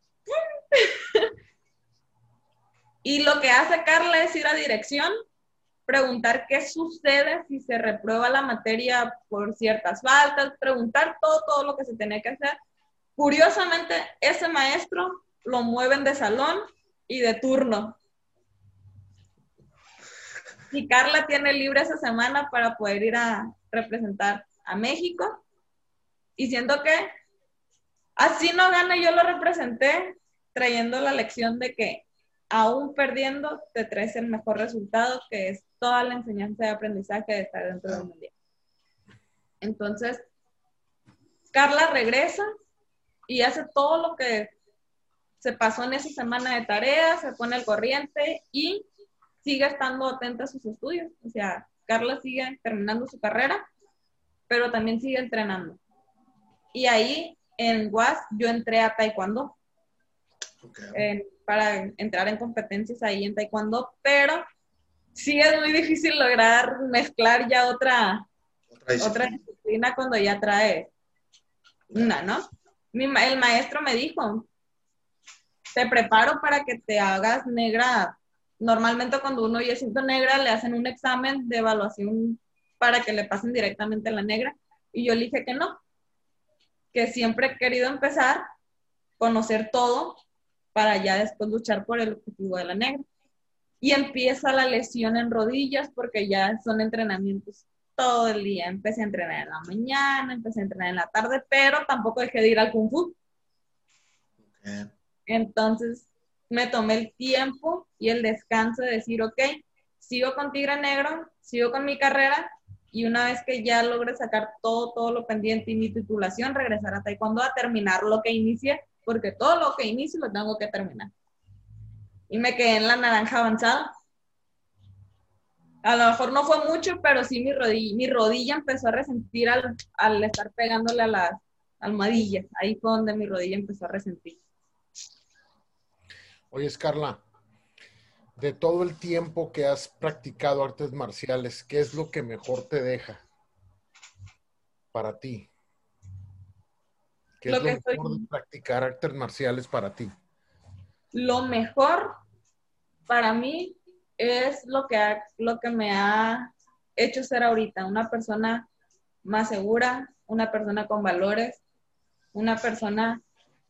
Y lo que hace Carla es ir a dirección, preguntar qué sucede si se reprueba la materia por ciertas faltas, preguntar todo, todo lo que se tenía que hacer. Curiosamente, ese maestro lo mueven de salón y de turno. Y Carla tiene libre esa semana para poder ir a representar a México. Y siento que así no gana, yo lo representé trayendo la lección de que aún perdiendo te traes el mejor resultado, que es toda la enseñanza de aprendizaje de estar dentro del mundial. Entonces, Carla regresa y hace todo lo que se pasó en esa semana de tareas, se pone al corriente y sigue estando atenta a sus estudios. O sea, Carla sigue terminando su carrera, pero también sigue entrenando. Y ahí, en U A S, yo entré a Taekwondo. Okay. Eh, para entrar en competencias ahí en Taekwondo, pero sí es muy difícil lograr mezclar ya otra, otra disciplina, otra disciplina cuando ya trae una, ¿no? Mi, el maestro me dijo, te preparo para que te hagas negra. Normalmente cuando uno ya siente negra, le hacen un examen de evaluación para que le pasen directamente la negra, y yo le dije que no, que siempre he querido empezar, conocer todo, para ya después luchar por el objetivo de la negra. y empieza la lesión en rodillas porque ya son entrenamientos todo el día. Empecé a entrenar en la mañana, empecé a entrenar en la tarde, pero tampoco dejé de ir al Kung Fu. Okay. Entonces me tomé el tiempo y el descanso de decir, ok, sigo con Tigre Negro, sigo con mi carrera, y una vez que ya logre sacar todo, todo lo pendiente y mi titulación, regresar a Taekwondo a terminar lo que inicié, porque todo lo que inicio lo tengo que terminar. Y me quedé en la naranja avanzada. A lo mejor no fue mucho, pero sí mi rodilla, mi rodilla empezó a resentir al, al estar pegándole a las almohadillas. Ahí fue donde mi rodilla empezó a resentir. Oye, Carla, de todo el tiempo que has practicado artes marciales, ¿qué es lo que mejor te deja para ti? ¿Qué es Lo lo que mejor estoy- de practicar artes marciales para ti? Lo mejor para mí es lo que, ha- lo que me ha hecho ser ahorita, una persona más segura, una persona con valores, una persona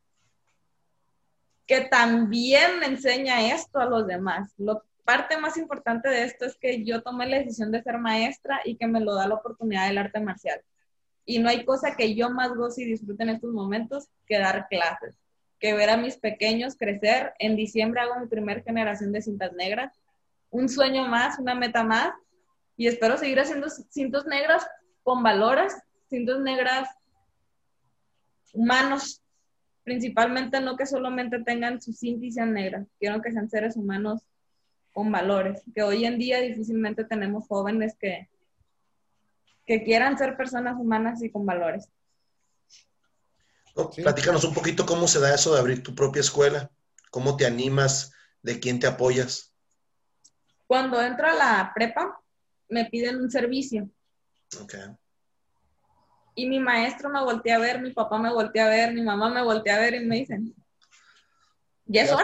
que también me enseña esto a los demás. La parte más importante de esto es que yo tomé la decisión de ser maestra y que me lo da la oportunidad del arte marcial. Y no hay cosa que yo más goce y disfrute en estos momentos que dar clases, que ver a mis pequeños crecer. En diciembre hago mi primer generación de cintas negras, un sueño más, una meta más, y espero seguir haciendo cintas negras con valores, cintas negras humanos, principalmente, no que solamente tengan su cinta y sean negras, quiero que sean seres humanos con valores, que hoy en día difícilmente tenemos jóvenes que, que quieran ser personas humanas y con valores. No, Sí. Platícanos un poquito cómo se da eso de abrir tu propia escuela, cómo te animas, de quién te apoyas. Cuando entro a la prepa, me piden un servicio. Okay. Y mi maestro me voltea a ver, mi papá me voltea a ver, mi mamá me voltea a ver y me dicen, ya es Ya. hora,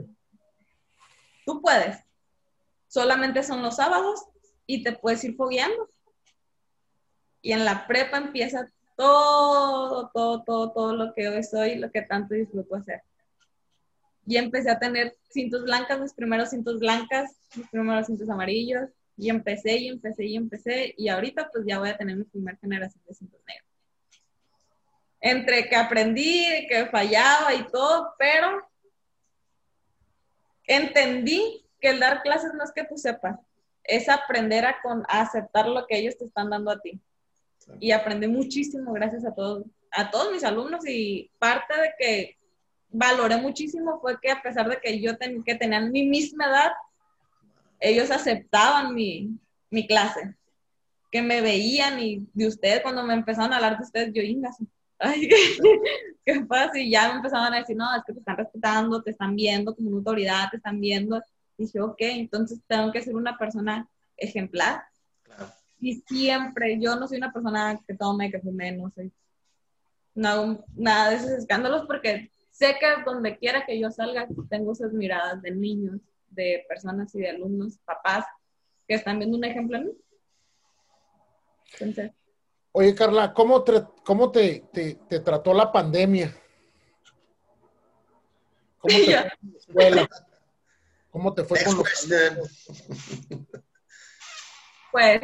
tú puedes. Solamente son los sábados y te puedes ir fogueando. Y en la prepa empieza todo, todo, todo, todo lo que hoy soy, lo que tanto disfruto hacer. Y empecé a tener cintos blancas, mis primeros cintos blancas, mis primeros cintos amarillos, y empecé, y empecé, y empecé, y ahorita pues ya voy a tener mi primera generación de cintos negros. Entre que aprendí, que fallaba y todo, pero entendí que el dar clases no es que tú sepas, es aprender a, con, a aceptar lo que ellos te están dando a ti. Y aprendí muchísimo gracias a todos, a todos mis alumnos, y parte de que valoré muchísimo fue que a pesar de que yo ten, que tenían mi misma edad, ellos aceptaban mi, mi clase, que me veían, y de ustedes, cuando me empezaron a hablar de ustedes, yo, ingas, ay, qué, qué fácil, y ya me empezaban a decir, no, es que te están respetando, te están viendo como una autoridad, te están viendo, y dije, ok, entonces tengo que ser una persona ejemplar. Claro. Y siempre, yo no soy una persona que tome, que fume, no soy, no hago nada de esos escándalos, porque sé que donde quiera que yo salga, tengo esas miradas de niños, de personas y de alumnos, papás, que están viendo un ejemplo en mí. Entonces, Oye, Carla, ¿cómo, te, cómo te, te, te trató la pandemia? ¿Cómo te fue en la escuela? ¿Cómo te fue con los alumnos? pues,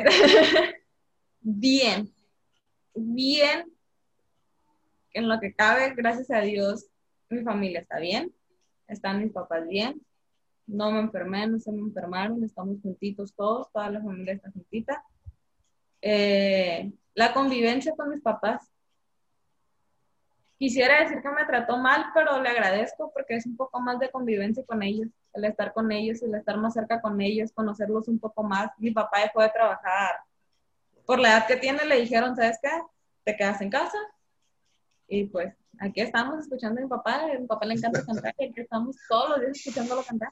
bien, bien, en lo que cabe, gracias a Dios, mi familia está bien, están mis papás bien, no me enfermé, no se me enfermaron, estamos juntitos todos, toda la familia está juntita. Eh, la convivencia con mis papás, quisiera decir que me trató mal, pero le agradezco porque es un poco más de convivencia con ellos, el estar con ellos, el estar más cerca con ellos, conocerlos un poco más. Mi papá dejó de trabajar por la edad que tiene, le dijeron, ¿sabes qué? Te quedas en casa, y pues aquí estamos escuchando a mi papá, a mi papá le encanta cantar, y aquí estamos todos los días escuchándolo cantar.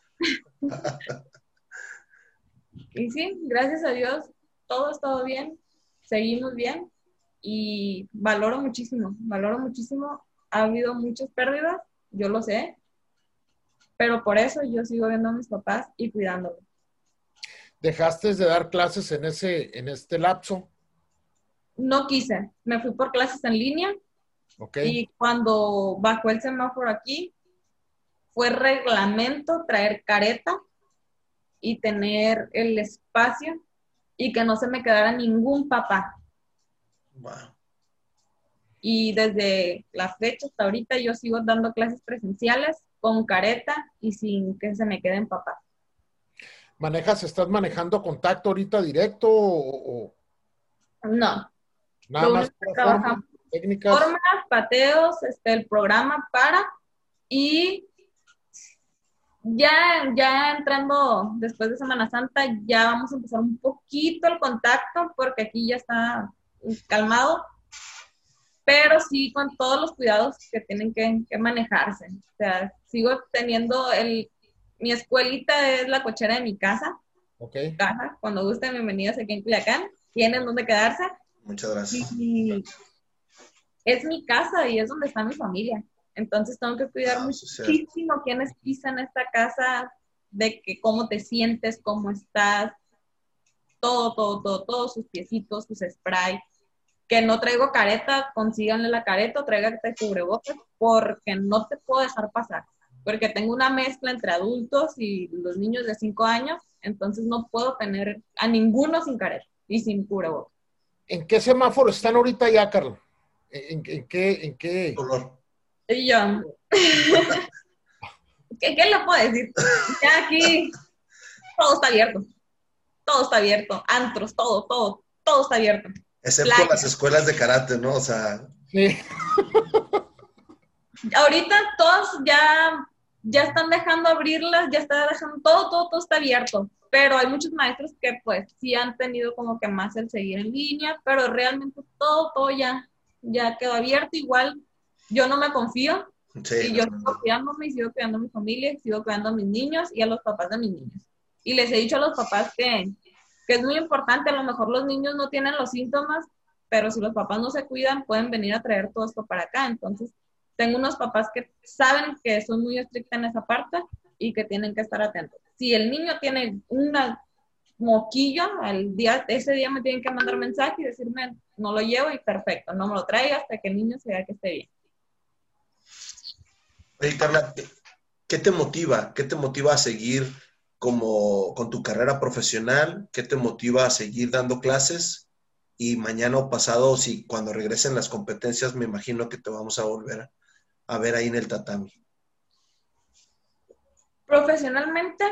Y sí, gracias a Dios, todo está bien, seguimos bien, y valoro muchísimo, valoro muchísimo. Ha habido muchas pérdidas, yo lo sé, pero por eso yo sigo viendo a mis papás y cuidándolos. ¿Dejaste de dar clases en, ese, en este lapso? No quise, me fui por clases en línea. Okay. Y cuando bajó el semáforo aquí, fue reglamento traer careta y tener el espacio y que no se me quedara ningún papá. Wow. Y desde la fecha hasta ahorita yo sigo dando clases presenciales con careta y sin que se me queden papás. ¿Manejas, estás manejando contacto ahorita directo o, o No. nada Lo más único que por trabajamos, formas, técnicas? formas, pateos, este, el programa para, y ya, ya entrando después de Semana Santa, ya vamos a empezar un poquito el contacto, porque aquí ya está calmado, pero sí con todos los cuidados que tienen que, que manejarse. O sea, sigo teniendo el, mi escuelita es la cochera de mi casa. Ok. Casa, cuando gusten, bienvenidos aquí en Culiacán. Tienen donde quedarse. Muchas gracias. Y es mi casa y es donde está mi familia. Entonces tengo que cuidar Ah, muchísimo quienes pisan esta casa, de que cómo te sientes, cómo estás, todo, todo, todo, todos sus piecitos, sus sprays. Que no traigo careta, consíganle la careta o tráigate cubrebocas, porque no te puedo dejar pasar. Porque tengo una mezcla entre adultos y los niños de cinco años, entonces no puedo tener a ninguno sin careta y sin cubrebocas. ¿En qué semáforo están ahorita ya, Carlos? ¿En, en qué? ¿En qué? Color. Y yo, ¿qué, ¿qué le puedo decir? Ya aquí todo está abierto, todo está abierto, antros, todo, todo, todo está abierto. Excepto Playa. las escuelas de karate, ¿no? O sea... Sí. Ahorita todos ya, ya están dejando abrirlas, ya está dejando, todo, todo, todo está abierto. Pero hay muchos maestros que pues sí han tenido como que más el seguir en línea, pero realmente todo, todo ya, ya quedó abierto. Igual yo no me confío, Sí, y yo no, sigo cuidándome y sigo cuidando a mi familia, y sigo cuidando a mis niños y a los papás de mis niños. Y les he dicho a los papás que, que es muy importante, a lo mejor los niños no tienen los síntomas, pero si los papás no se cuidan, pueden venir a traer todo esto para acá. Entonces, tengo unos papás que saben que son muy estrictos en esa parte y que tienen que estar atentos. Si el niño tiene una moquillo, el día, ese día me tienen que mandar mensaje y decirme, no lo llevo y perfecto, no me lo traiga hasta que el niño se vea que esté bien. Oye, Carla, ¿qué, qué te motiva? ¿Qué te motiva a seguir como con tu carrera profesional? ¿Qué te motiva a seguir dando clases? Y mañana o pasado, si cuando regresen las competencias, me imagino que te vamos a volver a, a ver ahí en el tatami. Profesionalmente,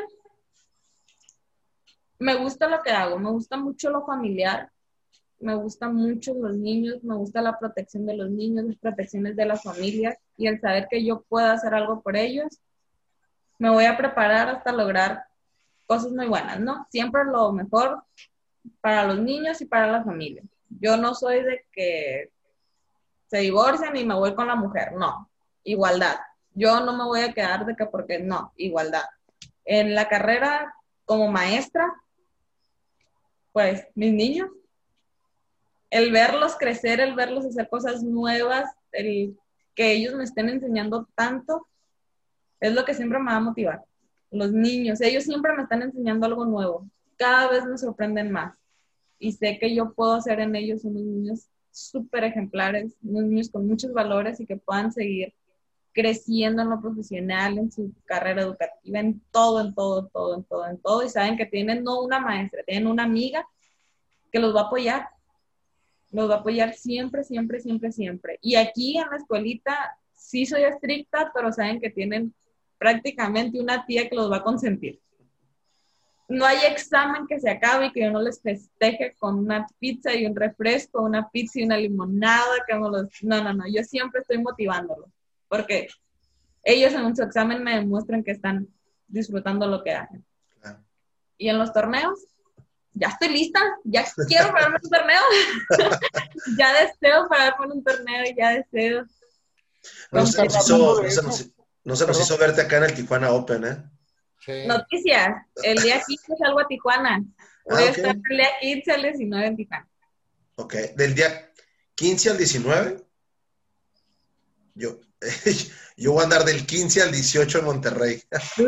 me gusta lo que hago, me gusta mucho lo familiar, me gustan mucho los niños, me gusta la protección de los niños, las protecciones de las familias y el saber que yo puedo hacer algo por ellos. Me voy a preparar hasta lograr cosas muy buenas, ¿no? Siempre lo mejor para los niños y para la familia. Yo no soy de que se divorcian y me voy con la mujer, no, igualdad. Yo no me voy a quedar de que porque no, igualdad. En la carrera como maestra, pues mis niños, el verlos crecer, el verlos hacer cosas nuevas, el que ellos me estén enseñando tanto, es lo que siempre me va a motivar. Los niños, ellos siempre me están enseñando algo nuevo. Cada vez me sorprenden más. Y sé que yo puedo hacer en ellos unos niños súper ejemplares, unos niños con muchos valores y que puedan seguir creciendo en lo profesional, en su carrera educativa, en todo, en todo, en todo, en todo, en todo. Y saben que tienen no una maestra, tienen una amiga que los va a apoyar. Los va a apoyar siempre, siempre, siempre, siempre. Y aquí en la escuelita sí soy estricta, pero saben que tienen prácticamente una tía que los va a consentir. No hay examen que se acabe y que yo no les festeje con una pizza y un refresco, una pizza y una limonada, que no los... No, no, no, yo siempre estoy motivándolos, porque ellos en su examen me demuestran que están disfrutando lo que hacen. Claro. Y en los torneos, ya estoy lista, ya quiero pararme en un torneo, ya deseo pararme en un torneo, ya deseo. No se nos hizo, no se nos, no se nos hizo verte acá en el Tijuana Open, ¿eh? Sí. Noticias, el día quince salgo a Tijuana. Voy Ah, a ok. estar el día quince al diecinueve en Tijuana. Ok, del día quince al diecinueve, yo, yo voy a andar del quince al dieciocho en Monterrey.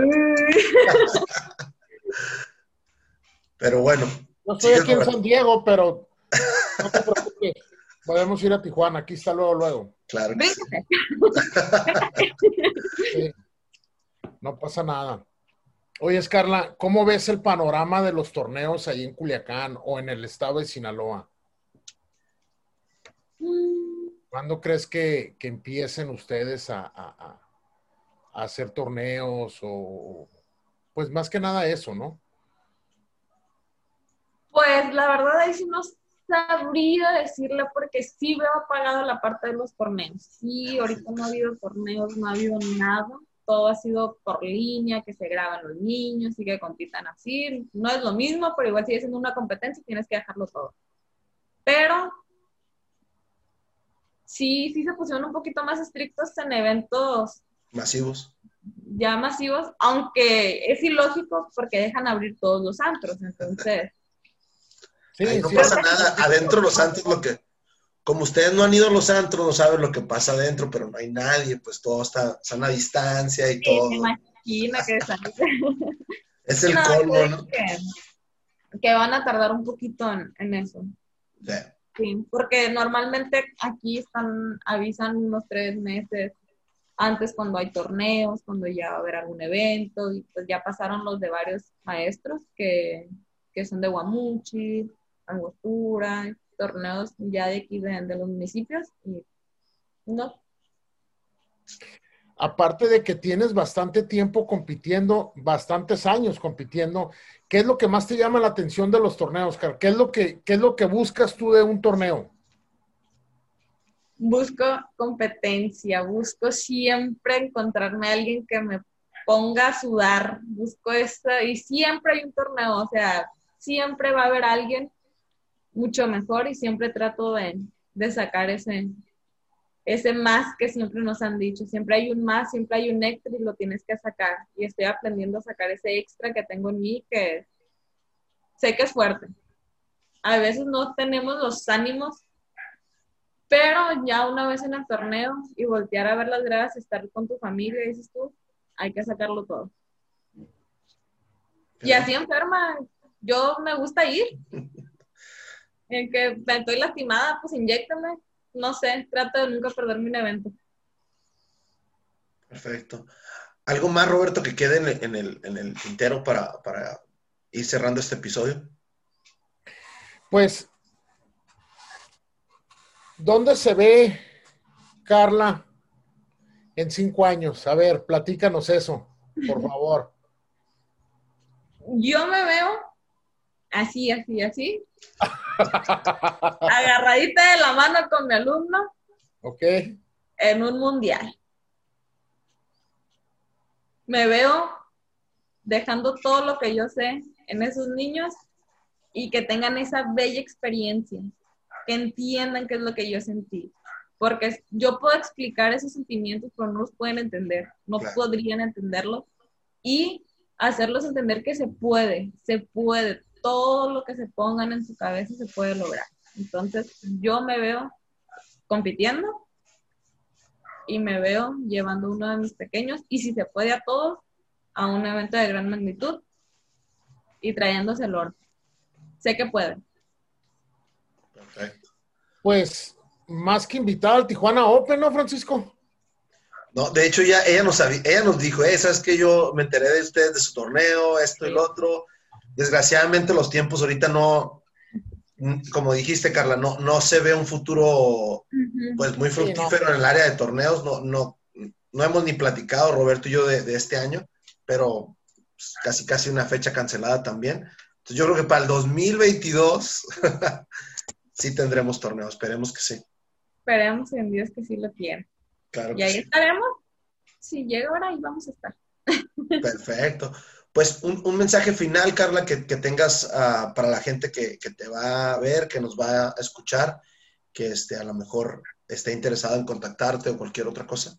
Pero bueno. Yo estoy sigue, aquí en Roberto. San Diego, pero no te preocupes. Podemos ir a Tijuana. Aquí está luego, luego. Claro que sí. Bríncate. Sí. No pasa nada. Oye, Carla, ¿cómo ves el panorama de los torneos ahí en Culiacán o en el estado de Sinaloa? Mm, ¿Cuándo crees que, que empiecen ustedes a, a- a- a hacer torneos o, pues más que nada eso, ¿no? Pues la verdad ahí sí no sabría decirle porque sí veo apagado la parte de los torneos. Sí, ahorita no ha habido torneos, no ha habido nada. Todo ha sido por línea, que se graban los niños y que compitan así. No es lo mismo, pero igual sigue siendo una competencia y tienes que dejarlo todo. Pero sí, sí se pusieron un poquito más estrictos en eventos Masivos. ya masivos, aunque es ilógico porque dejan abrir todos los antros. Entonces, Sí, Ahí no sí. pasa nada. Adentro los antros, lo que, como ustedes no han ido a los antros, no saben lo que pasa adentro, pero no hay nadie, pues todo está, están a distancia y sí, todo. me imagino que están. Es el No, colmo, yo ¿no? digo que, que van a tardar un poquito en, en eso. Sí. Sí, porque normalmente aquí están, avisan unos tres meses antes cuando hay torneos, cuando ya va a haber algún evento, y pues ya pasaron los de varios maestros que, que son de Guamuchi, Angostura, torneos ya de aquí de, de los municipios, y no. Aparte de que tienes bastante tiempo compitiendo, bastantes años compitiendo, ¿qué es lo que más te llama la atención de los torneos, Carla? ¿Qué es lo que, qué es lo que buscas tú de un torneo? Busco competencia, busco siempre encontrarme a alguien que me ponga a sudar, busco esto, y siempre hay un torneo, o sea, siempre va a haber alguien mucho mejor y siempre trato de, de sacar ese, ese más que siempre nos han dicho, siempre hay un más, siempre hay un extra y lo tienes que sacar, y estoy aprendiendo a sacar ese extra que tengo en mí, que sé que es fuerte. A veces no tenemos los ánimos, pero ya una vez en el torneo y voltear a ver las gradas, estar con tu familia, dices tú, hay que sacarlo todo. Y así enferma, yo me gusta ir. En que estoy lastimada, pues inyéctame. No sé, trato de nunca perderme un evento. Perfecto. ¿Algo más, Roberto, que quede en el, en el, en el tintero para, para ir cerrando este episodio? Pues, ¿dónde se ve Carla en cinco años? A ver, platícanos eso, por favor. Yo me veo así, así, así. Agarradita de la mano con mi alumno. Ok. En un mundial. Me veo dejando todo lo que yo sé en esos niños y que tengan esa bella experiencia, que entiendan qué es lo que yo sentí. Porque yo puedo explicar esos sentimientos, pero no los pueden entender, no Claro. podrían entenderlo. Y hacerlos entender que se puede, se puede, todo lo que se pongan en su cabeza se puede lograr. Entonces, yo me veo compitiendo y me veo llevando uno de mis pequeños, y si se puede a todos, a un evento de gran magnitud y trayéndose el oro. Sé que puede. Perfecto. Pues, más que invitada al Tijuana Open, ¿no, Francisco? No, de hecho, ya ella nos, avi- ella nos dijo, eh, ¿sabes qué? Yo me enteré de ustedes, de su torneo, esto y lo otro. Desgraciadamente los tiempos ahorita no, mm, como dijiste, Carla, no, no se ve un futuro pues muy Sí, no. fructífero en el área de torneos. No, no, no hemos ni platicado, Roberto y yo, de, de este año, pero pues, casi casi una fecha cancelada también. Entonces yo creo que para el dos mil veintidós sí tendremos torneo, esperemos que sí. Esperemos en Dios que sí lo quiera. Claro Y que ahí sí. estaremos. Si llega ahora, ahí vamos a estar. Perfecto. Pues un, un mensaje final, Carla, que, que tengas uh, para la gente que, que te va a ver, que nos va a escuchar, que este, a lo mejor esté interesado en contactarte o cualquier otra cosa.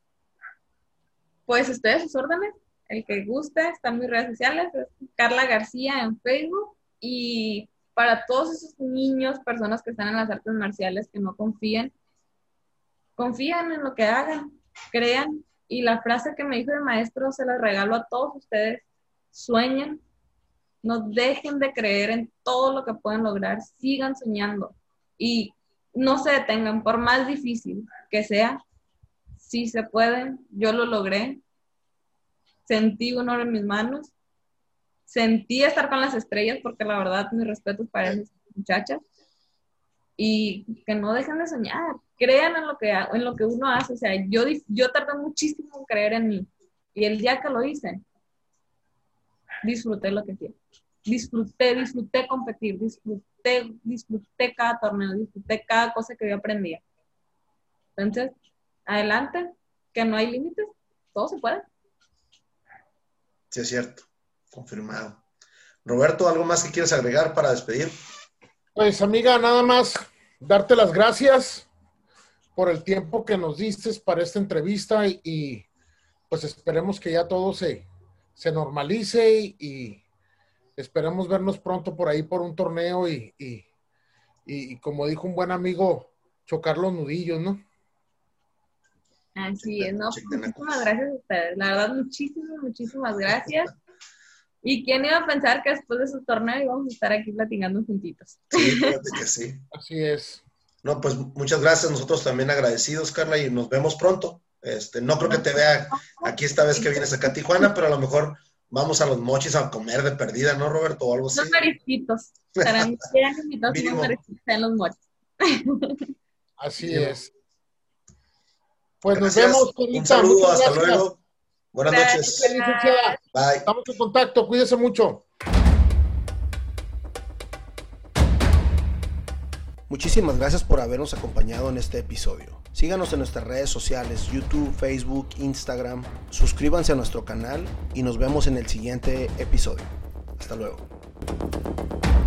Pues estoy a sus órdenes. El que guste, está en mis redes sociales, es Carla García en Facebook. Y para todos esos niños, personas que están en las artes marciales, que no confíen, confíen en lo que hagan, crean. Y la frase que me dijo el maestro se la regalo a todos ustedes: sueñen, no dejen de creer en todo lo que pueden lograr, sigan soñando y no se detengan, por más difícil que sea. Si se pueden, yo lo logré, sentí un oro en mis manos sentí estar con las estrellas, porque la verdad, mis respetos para esas muchachas. Y que no dejen de soñar, crean en lo que, en lo que uno hace. O sea, yo, yo tardé muchísimo en creer en mí. Y el día que lo hice, disfruté lo que quiero. Disfruté, disfruté competir, disfruté, disfruté cada torneo, disfruté cada cosa que yo aprendía. Entonces, adelante, que no hay límites, todo se puede. Sí, es cierto, confirmado. Roberto, ¿algo más que quieres agregar para despedir? Pues, amiga, nada más darte las gracias por el tiempo que nos diste para esta entrevista y, y pues esperemos que ya todo se, se normalice y, y esperemos vernos pronto por ahí por un torneo y, y, y, y como dijo un buen amigo, chocar los nudillos, ¿no? Así es, ¿no? Muchísimas gracias a ustedes. La verdad, muchísimas, muchísimas gracias. ¿Y quién iba a pensar que después de su torneo íbamos a estar aquí platicando juntitos? Sí, fíjate que sí. Así es. No, pues muchas gracias. Nosotros también agradecidos, Carla, y nos vemos pronto. Este, no creo que te vea aquí esta vez que vienes acá a Tijuana, pero a lo mejor vamos a los Mochis a comer de perdida, ¿no, Roberto? O algo así. Unos marisquitos. Para mí, quieran invitados unos marisquitos en los Mochis. Así Mínimo. Es. Pues gracias. Nos vemos. Carlita. Un saludo, muchas hasta gracias. luego. Buenas Gracias. noches. Licenciada. Bye. Estamos en contacto. Cuídese mucho. Muchísimas gracias por habernos acompañado en este episodio. Síganos en nuestras redes sociales, YouTube, Facebook, Instagram. Suscríbanse a nuestro canal y nos vemos en el siguiente episodio. Hasta luego.